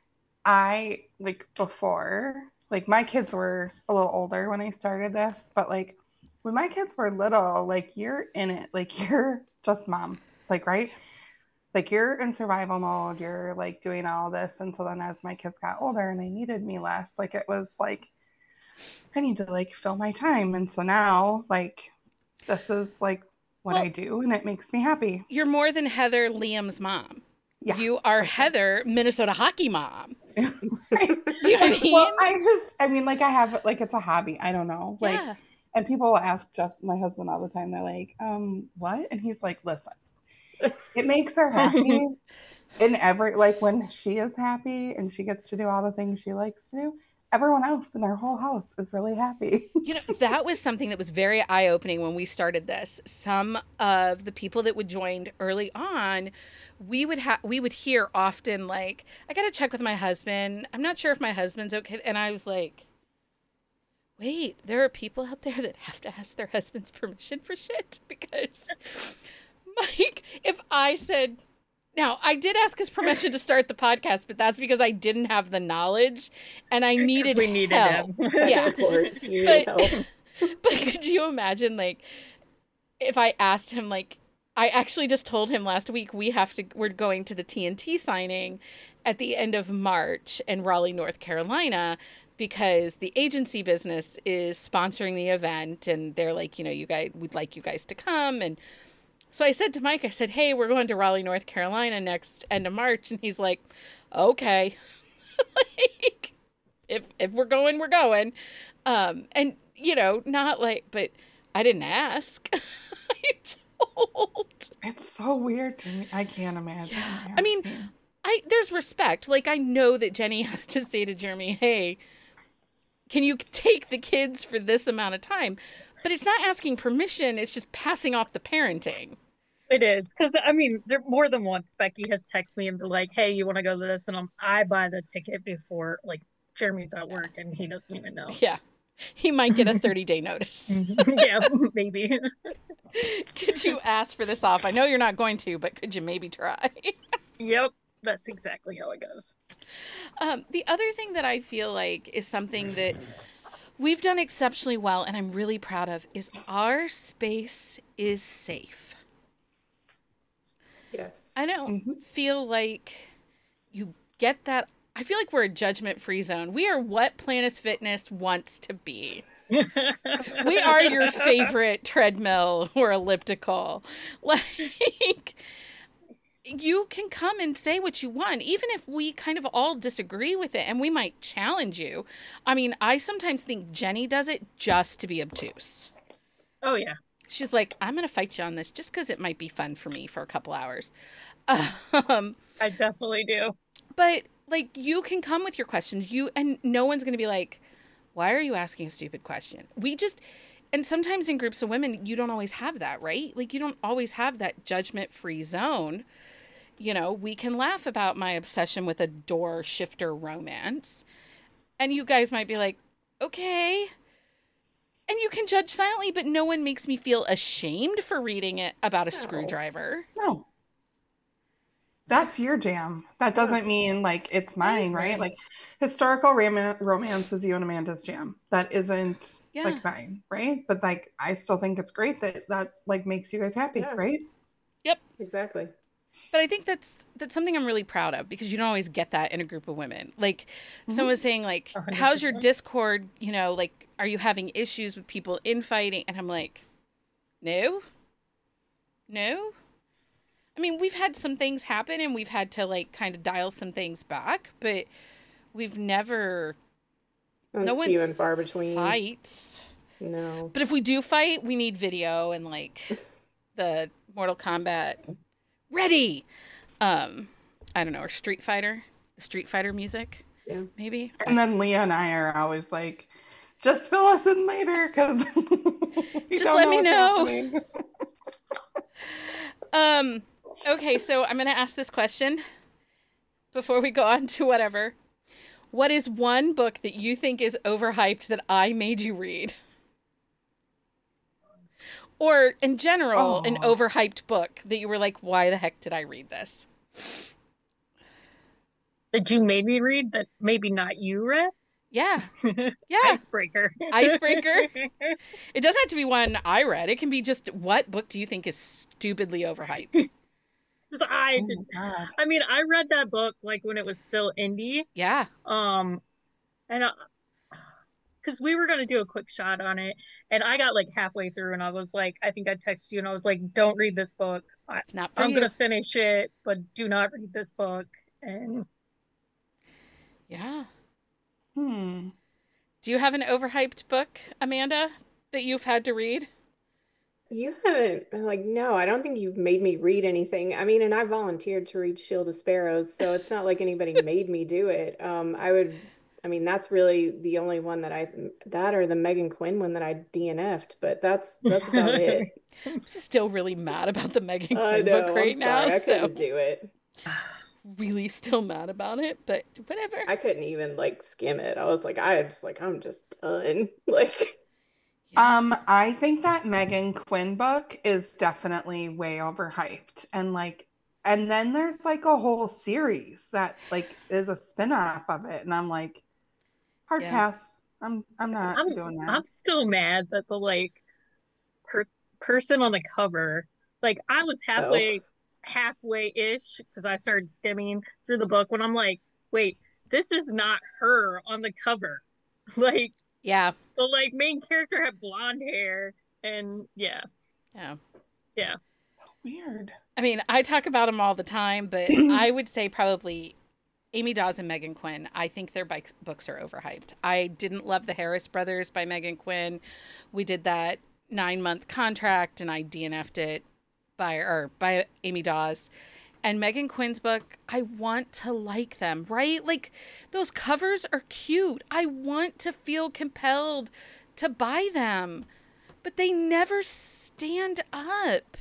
I, like before, like my kids were a little older when I started this, but like when my kids were little, like you're in it, like you're just mom, like, right? Like you're in survival mode, you're like doing all this. And so then as my kids got older and they needed me less, like it was like, I need to like fill my time. And so now, like, this is like what Well- I do and it makes me happy. you're more than Heather, Liam's mom. Yeah. You are for sure. Heather, Minnesota hockey mom. Right. Do you know what I mean? Well, I just, I mean, like I have, like it's a hobby. I don't know. Like, Yeah. and people will ask just my husband all the time. They're like, um, what? And he's like, listen, it makes her happy in every, like when she is happy and she gets to do all the things she likes to do, everyone else in our whole house is really happy. You know, that was something that was very eye opening when we started this. Some of the people that would join early on, we would have we would hear often like, "I got to check with my husband. I'm not sure if my husband's okay." And I was like, "Wait, there are people out there that have to ask their husband's permission for shit?" Because Mike, if I said, now, I did ask his permission to start the podcast, but that's because I didn't have the knowledge and I needed we needed help. him. Yeah. Support. You need But, help. but could you imagine, like, if I asked him, like, I actually just told him last week we have to, we're going to the T N T signing at the end of March in Raleigh, North Carolina, because the agency business is sponsoring the event and they're like, you know, you guys, we'd like you guys to come. And so I said to Mike, I said, "Hey, we're going to Raleigh, North Carolina next end of March." And he's like, "Okay." Like, if if we're going, we're going. Um, and you know, not like, but I didn't ask. I told. It's so weird to me. I can't imagine. Yeah. I mean, I there's respect. Like, I know that Jenny has to say to Jeremy, hey, can you take the kids for this amount of time? But it's not asking permission. It's just passing off the parenting. It is. Because, I mean, there more than once, Becky has texted me and be like, hey, you want to go to this? And I'm, I buy the ticket before, like, Jeremy's at work and he doesn't even know. Yeah. He might get a thirty-day notice. Yeah, maybe. Could you ask for this off? I know you're not going to, but could you maybe try? Yep, that's exactly how it goes. Um, the other thing that I feel like is something that we've done exceptionally well, and I'm really proud of, is our space is safe. Yes. I don't Mm-hmm. feel like you get that. I feel like we're a judgment-free zone. We are what Planet Fitness wants to be. We are your favorite treadmill or elliptical. Like, you can come and say what you want, even if we kind of all disagree with it, and we might challenge you. I mean, I sometimes think Jenny does it just to be obtuse. Oh, yeah. She's like, I'm going to fight you on this just because it might be fun for me for a couple hours. Um, I definitely do. but, like, you can come with your questions. You and no one's going to be like, why are you asking a stupid question? We just, and sometimes in groups of women, you don't always have that, right? Like, you don't always have that judgment-free zone. You know, we can laugh about my obsession with a door shifter romance. And you guys might be like, okay. And you can judge silently, but no one makes me feel ashamed for reading it about a No. screwdriver. No. That's your jam. That doesn't mean like it's mine, right? Like historical rom- romance is you and Amanda's jam. That isn't Yeah. like mine, right? But like I still think it's great that that like makes you guys happy, Yeah. right? Exactly. But I think that's that's something I'm really proud of, because you don't always get that in a group of women. Like, someone was saying, like, one hundred how's your percent. Discord, you know, like, are you having issues with people infighting? And I'm like, no. No. I mean, we've had some things happen and we've had to, like, kind of dial some things back, but we've never That's No one few and far between. fights. No. But if we do fight, we need video and, like, the Mortal Kombat ready. Um, I don't know, or Street Fighter, the Street Fighter music, Yeah. maybe. And then Leah and I are always like, just fill us in later because Just let me know. Um, okay, so I'm going to ask this question before we go on to whatever. What is one book that you think is overhyped that I made you read? Or, in general, an Aw. overhyped book that you were like, why the heck did I read this? That you made me read that maybe not you read? Yeah. Yeah. Icebreaker. Icebreaker? It doesn't have to be one I read. It can be just, what book do you think is stupidly overhyped? 'Cause I Oh did, my God. I mean, I read that book like when it was still indie. Yeah. Um, and because we were gonna do a quick shot on it, and I got like halfway through, and I was like, I think I texted you, and I was like, don't read this book. I, It's not for I'm you. gonna finish it, but do not read this book. And Yeah. Hmm. Do you have an overhyped book, Amanda, that you've had to read? You haven't, like, no, I don't think you've made me read anything. I mean, and I volunteered to read Shield of Sparrows, so it's not like anybody made me do it. Um, I would, I mean, that's really the only one that I, that or the Megan Quinn one that I D N F'd, but that's that's about it. I'm still really mad about the Megan I Quinn know, book right I'm now. sorry, I So couldn't do it. really still mad about it, but whatever. I couldn't even like skim it. I was like, I just like, I'm just done. Like, Um, I think that Megan Quinn book is definitely way overhyped. And like, and then there's like a whole series that like is a spin-off of it. And I'm like, hard Yeah. pass. I'm I'm not I'm doing that. I'm still mad that the like per person on the cover, like I was halfway halfway-ish because I started skimming through the book when I'm like, wait, this is not her on the cover. Like Yeah. the like main character had blonde hair, and yeah, Yeah. yeah. Weird. I mean, I talk about them all the time, but I would say probably Amy Dawes and Megan Quinn. I think their bike books are overhyped. I didn't love The Harris Brothers by Megan Quinn. We did that nine month contract and I D N F'd it, by or by Amy Dawes. And Megan Quinn's book, I want to like them, right? Like, those covers are cute. I want to feel compelled to buy them. But they never stand up.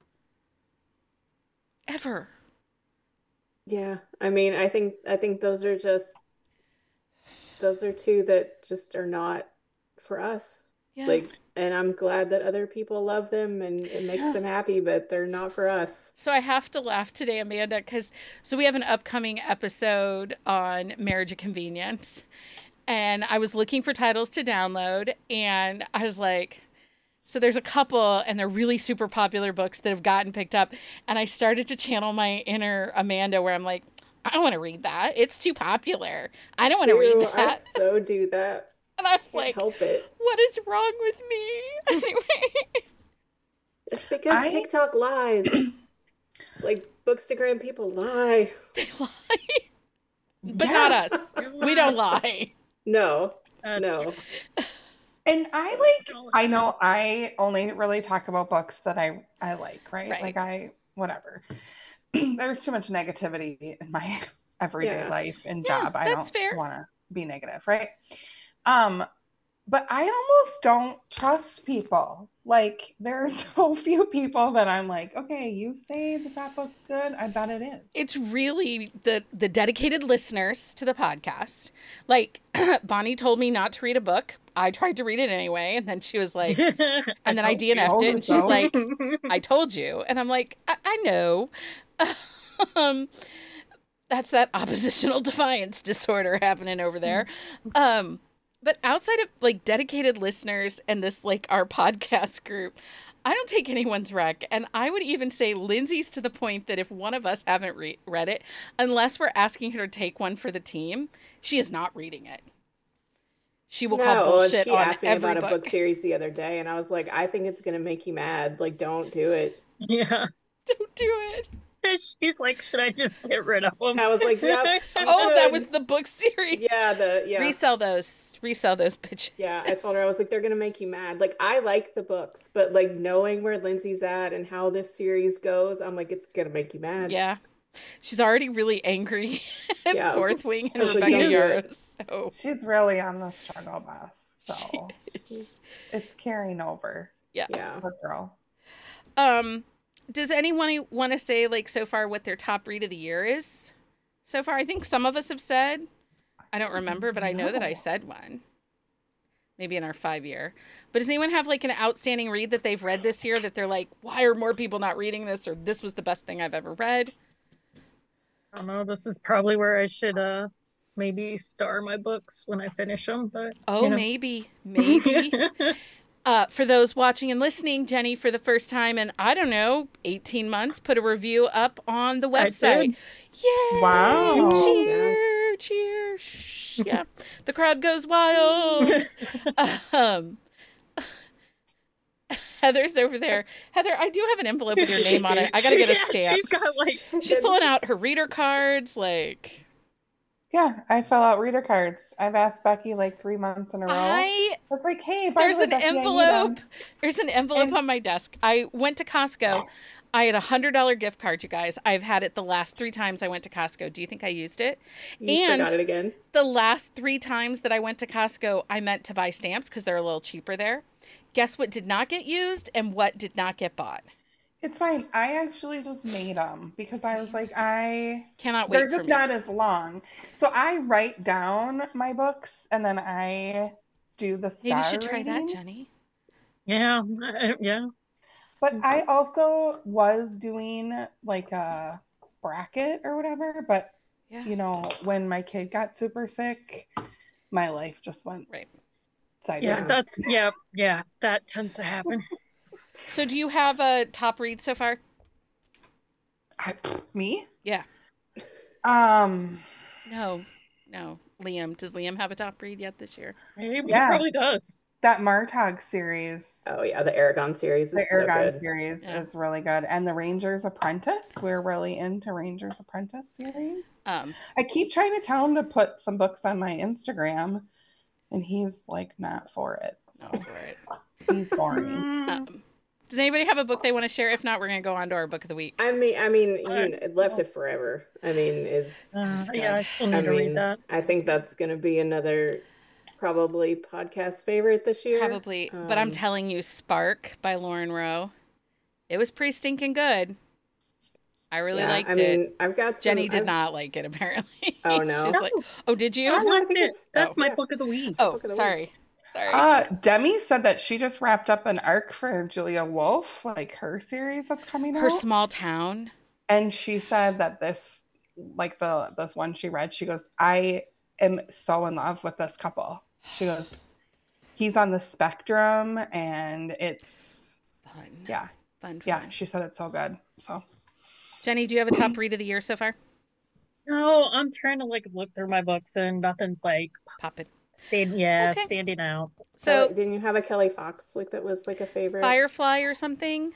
Ever. Yeah. I mean, I think I think those are just those are two that just are not for us. Yeah. Like, and I'm glad that other people love them and it makes them happy, but they're not for us. So I have to laugh today, Amanda, because so we have an upcoming episode on Marriage of Convenience. And I was looking for titles to download, and I was like, so there's a couple, and they're really super popular books that have gotten picked up. And I started to channel my inner Amanda where I'm like, I don't want to read that. It's too popular. I don't want to read Dude, I that. so do that. And I was Can't like, help it. what is wrong with me? Anyway. It's because I- TikTok lies. Like, Bookstagram people lie. They lie. But Yeah. not us. We don't lie. No, That's no. true. And I like, I know I only really talk about books that I, I like, right? Right. Like I, whatever. There's too much negativity in my everyday Yeah. life and Yeah, job. I that's don't fair. want to be negative, right? Um, but I almost don't trust people. Like there are so few people that I'm like, okay, you say that that book's good. I bet it is. It's really the the dedicated listeners to the podcast. Like Bonnie told me not to read a book. I tried to read it anyway, and then she was like, and then I D N F'd told it, you and she's so. like, I told you, and I'm like, I, I know. um, that's that oppositional defiance disorder happening over there. Um, but outside of like dedicated listeners and this like our podcast group, I don't take anyone's rec. And I would even say Lindsay's to the point that if one of us haven't re- read it, unless we're asking her to take one for the team, she is not reading it. She will call No, bullshit she on asked me every about book. a book series the other day, and I was like, I think it's gonna make you mad. Like, don't do it. Yeah. Don't do it. She's like, should I just get rid of them? I was like, yep. you Oh, that should. was the book series. Yeah, the yeah. Resell those. Resell those bitches. Yeah, I told her, I was like, they're gonna make you mad. Like, I like the books, but like knowing where Lindsay's at and how this series goes, I'm like, it's gonna make you mad. Yeah. She's already really angry at Yeah. Fourth Wing and I was like, Rebecca don't do it. Yarros. So She's really on the struggle bus. So she is. it's carrying over. Yeah. Yeah. Poor girl. Um, does anyone want to say like so far what their top read of the year is? So far, I think some of us have said. I don't remember, but I know that I No. said one. Maybe in our five year. But does anyone have like an outstanding read that they've read this year that they're like, why are more people not reading this? Or this was the best thing I've ever read? I don't know. This is probably where I should uh maybe star my books when I finish them. But Oh, you know. maybe, maybe. Uh, for those watching and listening, Jenny, for the first time in, I don't know, eighteen months, put a review up on the I website. did. Yay! Wow. Cheer, cheer. Shh. Yeah. The crowd goes wild. um, Heather's over there. Heather, I do have an envelope with your name on it. I got to get a Yeah, stamp. She's got like She's pulling out her reader cards. Like, Yeah, I fill out reader cards. I've asked Becky like three months in a row. I I was like, hey, by There's the way, an Becky, I need envelope. them. There's an envelope And- on my desk. I went to Costco. I had a hundred dollar gift card, you guys. I've had it the last three times I went to Costco. Do you think I used it? You And forgot it again. the last three times that I went to Costco, I meant to buy stamps because they're a little cheaper there. Guess what did not get used and what did not get bought? It's fine. I actually just made them because I was like, I Cannot wait they're for just me. not as long. So I write down my books and then I do the star Maybe you should try that, rating. Jenny. yeah, uh, yeah. But I also was doing like a bracket or whatever. But Yeah. you know, when my kid got super sick, my life just went Right. sideways. Yeah, that's yeah, yeah. That tends to happen. So do you have a top read so far? I, me? Yeah. Um. No. No. Liam. Does Liam have a top read yet this year? Maybe Yeah. it probably does. That Martog series, Oh yeah, the Aragon series. the It's so Aragon good. series Yeah. is really good. And the Ranger's Apprentice, we're really into Ranger's Apprentice series. Um, I keep trying to tell him to put some books on my Instagram, and he's like not for it. no, So right. he's boring. Mm, Um, Does anybody have a book they want to share? If not, we're going to go on to our book of the week. I mean, I mean, you Uh, kn- left it forever. I mean, is uh, was yeah, I good. still I need to read mean, that. I It was think good. that's going to be another probably podcast favorite this year. Probably. But I'm Um, telling you, Spark by Lauren Rowe. It was pretty stinking good. I really yeah, I liked it. mean, I've got some. Jenny did I've not like it, apparently. Oh She's no, like, No, oh, did you? I no, I loved think it. it's That's Oh, my yeah, book of the week. it's the oh, book of the week. sorry. Sorry. Uh, Demi said that she just wrapped up an arc for Julia Wolf, like her series that's coming Her out. small town. And she said that this, like the this one she read, she goes, I am so in love with this couple. She goes, he's on the spectrum, and it's Fun. yeah, Fun, fun. yeah. She said it's so good. So Jenny, do you have a top read of the year so far? No, I'm trying to like look through my books and nothing's like Pop it. stand, yeah, Okay. standing out. So, Kelly, didn't you have a Kelly Fox like that was like a favorite? Firefly or something?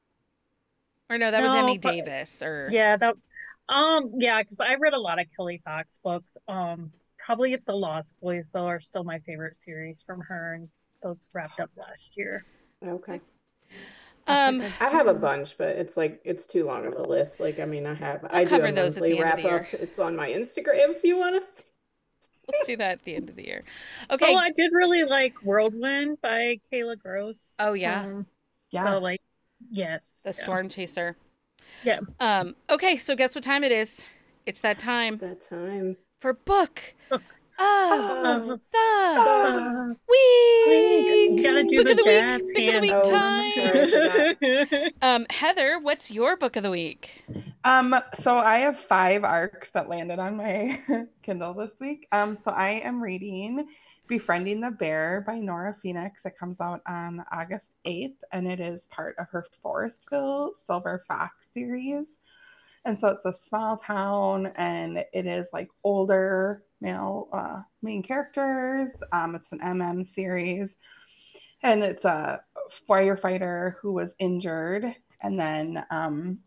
Or no, that was No, Emmy but Davis. Or yeah, that um yeah, because I read a lot of Kelly Fox books. Um, probably if the Lost Boys though are still my favorite series from her, and those wrapped up last year. Okay. that's a um, good I have a choice. bunch, but it's like it's too long of a list. Like, I mean, I have we'll I do cover a those at monthly the end of wrap the year. up. It's on my Instagram if you want to see. We'll do that at the end of the year. Oh, Okay. I did really like Whirlwind by Kayla Gross. Oh yeah, Um, Yes. so like, yes, The yeah, Storm Chaser. yeah. Um, okay, so guess what time it is? It's that time That time. for book Book. of Oh, the Uh, week. you gotta do Book of the the week. jazz Book of the hands. week Oh, time. sorry, I forgot. Um, Heather, what's your book of the week? Um, so I have five arcs that landed on my Kindle this week. Um, so I am reading Befriending the Bear by Nora Phoenix. It comes out on August eighth, and it is part of her Forestville Silver Fox series. And so it's a small town, and it is like older male uh, main characters. Um, it's an M M series, and it's a firefighter who was injured, and then um,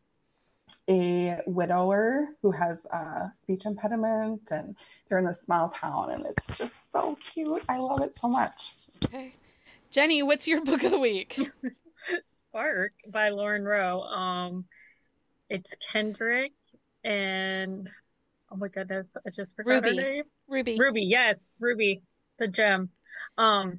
a widower who has a speech impediment, and they're in this small town, and it's just so cute. I love it so much. Okay. Jenny, what's your book of the week? Spark by Lauren Rowe. Um, it's Kendrick and oh my goodness, I just forgot her Ruby. name. Ruby. Ruby, yes, Ruby, the gem. Um,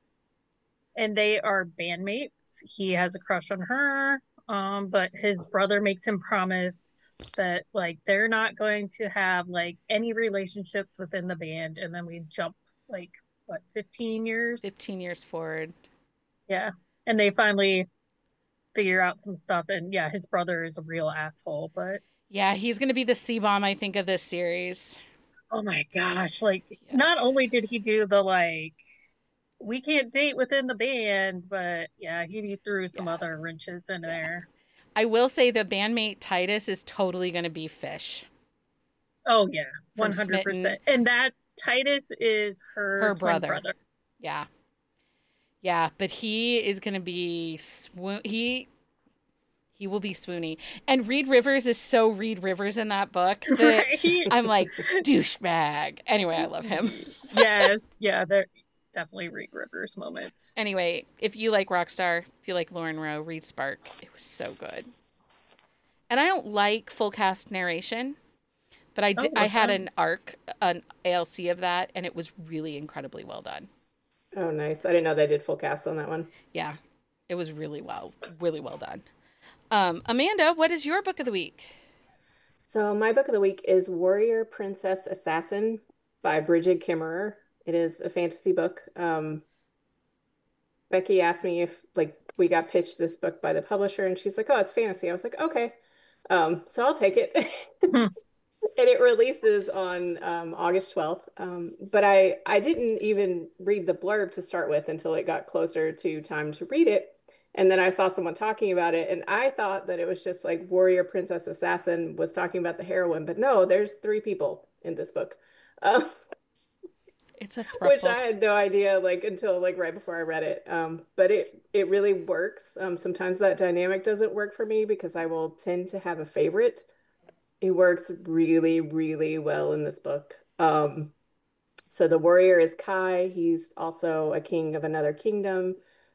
and they are bandmates. He has a crush on her, um, but his brother makes him promise that like they're not going to have like any relationships within the band. And then we jump like what, fifteen years? fifteen years forward. Yeah. And they finally figure out some stuff. And yeah, his brother is a real asshole, but Yeah, he's going to be the C-bomb, I think, of this series. oh my gosh, like Yeah. not only did he do the like we can't date within the band, but yeah, he, he threw some Yeah. other wrenches in there. I will say the bandmate Titus is totally going to be Fish. Oh yeah, From one hundred Smitten. percent. And that Titus is her Her twin brother. brother. Yeah. Yeah, but he is going to be swoon. He he will be swoony. And Reed Rivers is so Reed Rivers in that book that Right? I'm like douchebag. Anyway, I love him. Yes, yeah, they're definitely Reed Rivers moments. Anyway, if you like Rockstar, if you like Lauren Rowe, read Spark. It was so good. And I don't like full cast narration, but I Oh, did, I what's had that? an arc, an A L C of that, and it was really incredibly well done. Oh, nice. I didn't know they did full cast on that one. Yeah, it was really well, really well done. Um, Amanda, what is your book of the week? So my book of the week is Warrior Princess Assassin by Bridget Kimmerer. It is a fantasy book. Um, Becky asked me if like we got pitched this book by the publisher, and she's like, "Oh, it's fantasy." I was like, "Okay." Um, so I'll take it. Hmm. And it releases on um, August twelfth. Um, but I I didn't even read the blurb to start with until it got closer to time to read it. And then I saw someone talking about it, and I thought that it was just like Warrior Princess Assassin was talking about the heroine, but no, there's three people in this book. Uh, It's a which I throuple. had no idea like until like right before I read it. Um, but it it really works. Um, sometimes that dynamic doesn't work for me because I will tend to have a favorite. It works really, really well in this book. Um, so the warrior is Kai. He's also a king of another kingdom.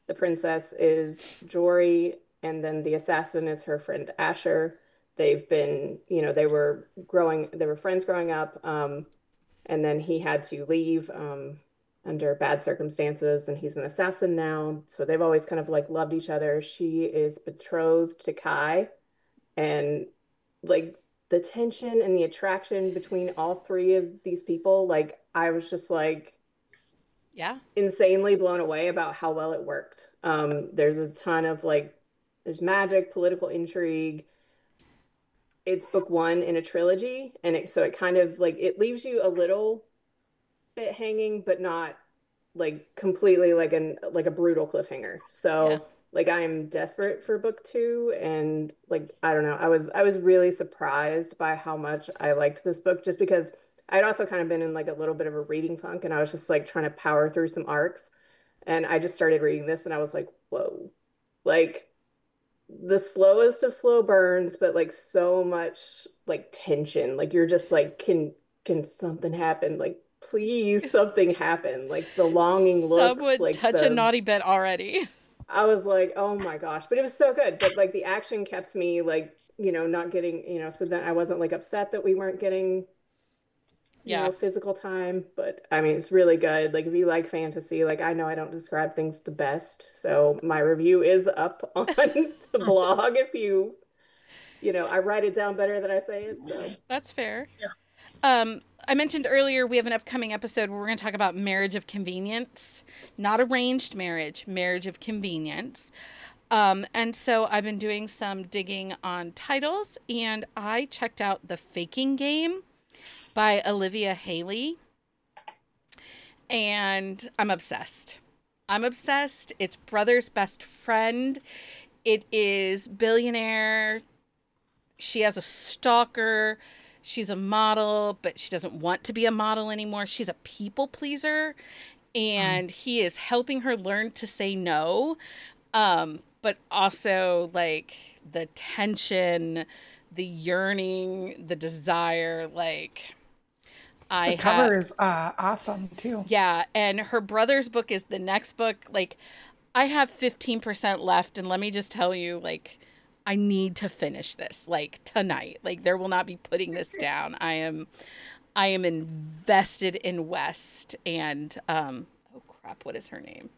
The princess is Jory, and then the assassin is her friend Asher. They've been, you know, they were growing, they were friends growing up, um, and then he had to leave um, under bad circumstances, and he's an assassin now. So they've always kind of like loved each other. She is betrothed to Kai, and like the tension and the attraction between all three of these people, like I was just like, yeah, insanely blown away about how well it worked. Um, there's a ton of like, there's magic, political intrigue. It's book one in a trilogy, and it, so it kind of like it leaves you a little bit hanging, but not like completely like an like a brutal cliffhanger. So Yeah. like I'm desperate for book two, and like I don't know, I was I was really surprised by how much I liked this book, just because I'd also kind of been in like a little bit of a reading funk, and I was just like trying to power through some arcs, and I just started reading this, and I was like, whoa, like the slowest of slow burns, but like so much like tension. Like you're just like, can can something happen? Like please something happen. Like the longing looks, Someone like touch the a naughty bit already. I was like, oh my gosh, but it was so good. But like the action kept me like, you know, not getting, you know, so then I wasn't like upset that we weren't getting, you Yeah. know, physical time. But I mean, it's really good. Like if you like fantasy, like I know I don't describe things the best, so my review is up on the blog if you, you know, I write it down better than I say it. So That's fair. Yeah. Um, I mentioned earlier we have an upcoming episode where we're going to talk about marriage of convenience, not arranged marriage, marriage of convenience. Um, and so I've been doing some digging on titles, and I checked out The Faking Game by Olivia Haley, and I'm obsessed. I'm obsessed. It's brother's best friend. It is billionaire. She has a stalker. She's a model, but she doesn't want to be a model anymore. She's a people pleaser, and he is helping her learn to say no. Um, but also like the tension, the yearning, the desire, like I The cover have, is uh, awesome too. yeah. And her brother's book is the next book. Like I have fifteen percent left, and let me just tell you, like, I need to finish this like tonight. Like there will not be putting this down. I am I am invested in West, and um oh crap, what is her name?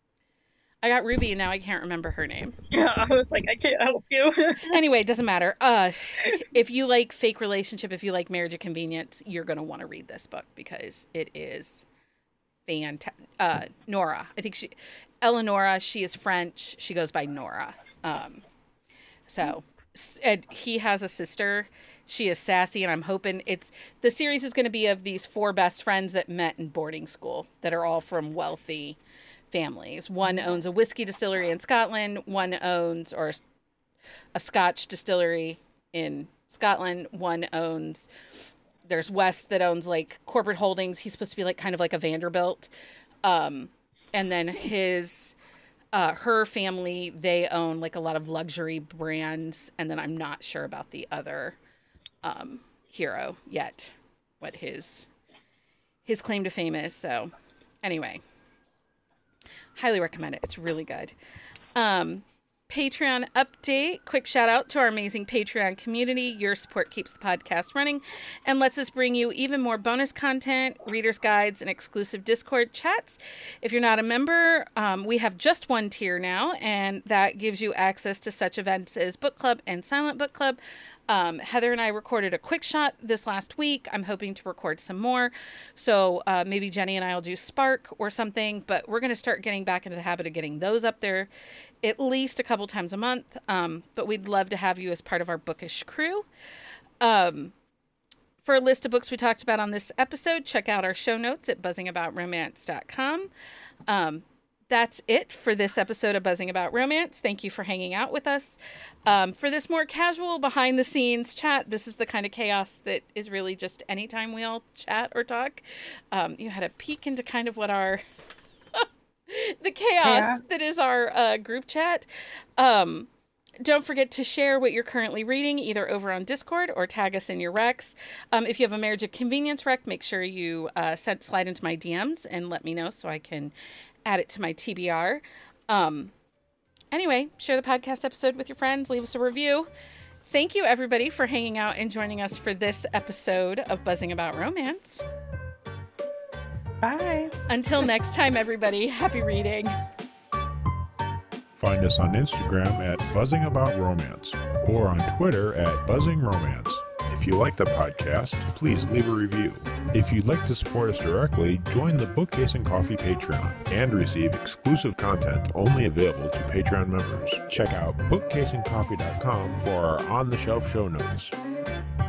I got Ruby and now I can't remember her name. Yeah, I was like, I can't help you. Anyway, it doesn't matter. Uh if you like fake relationship, if you like marriage of convenience, you're going to want to read this book because it is fantastic. Uh Nora. I think she Eleonora, she is French. She goes by Nora. Um So, and he has a sister. She is sassy, and I'm hoping it's the series is going to be of these four best friends that met in boarding school that are all from wealthy families. One owns a whiskey distillery in Scotland. One owns or a Scotch distillery in Scotland. One owns. There's West that owns like corporate holdings. He's supposed to be like kind of like a Vanderbilt, um, and then his. Uh, her family, they own like a lot of luxury brands, and then I'm not sure about the other um, hero yet, what his his claim to fame is. So, anyway, highly recommend it. It's really good. Um, Patreon update. Quick shout out to our amazing Patreon community. Your support keeps the podcast running and lets us bring you even more bonus content, reader's guides, and exclusive Discord chats. If you're not a member, um, we have just one tier now, and that gives you access to such events as Book Club and Silent Book Club. Um, Heather and I recorded a quick shot this last week. I'm hoping to record some more. So uh, maybe Jenny and I will do Spark or something, but we're going to start getting back into the habit of getting those up there at least a couple times a month. Um, but we'd love to have you as part of our bookish crew. Um, for a list of books we talked about on this episode, check out our show notes at buzzing about romance dot com. Um, That's it for this episode of Buzzing About Romance. Thank you for hanging out with us. Um, for this more casual behind-the-scenes chat, this is the kind of chaos that is really just anytime we all chat or talk. Um, you had a peek into kind of what our... the chaos Yeah. that is our uh, group chat. Um, don't forget to share what you're currently reading, either over on Discord or tag us in your recs. Um, if you have a marriage of convenience rec, make sure you uh, send, slide into my D Ms and let me know so I can add it to my T B R. Um, anyway, share the podcast episode with your friends. Leave us a review. Thank you, everybody, for hanging out and joining us for this episode of Buzzing About Romance. Bye. Until next time, everybody, happy reading. Find us on Instagram at Buzzing About Romance or on Twitter at Buzzing Romance. If you like the podcast, please leave a review. If you'd like to support us directly, join the Bookcase and Coffee Patreon and receive exclusive content only available to Patreon members. Check out bookcase and coffee dot com for our on-the-shelf show notes.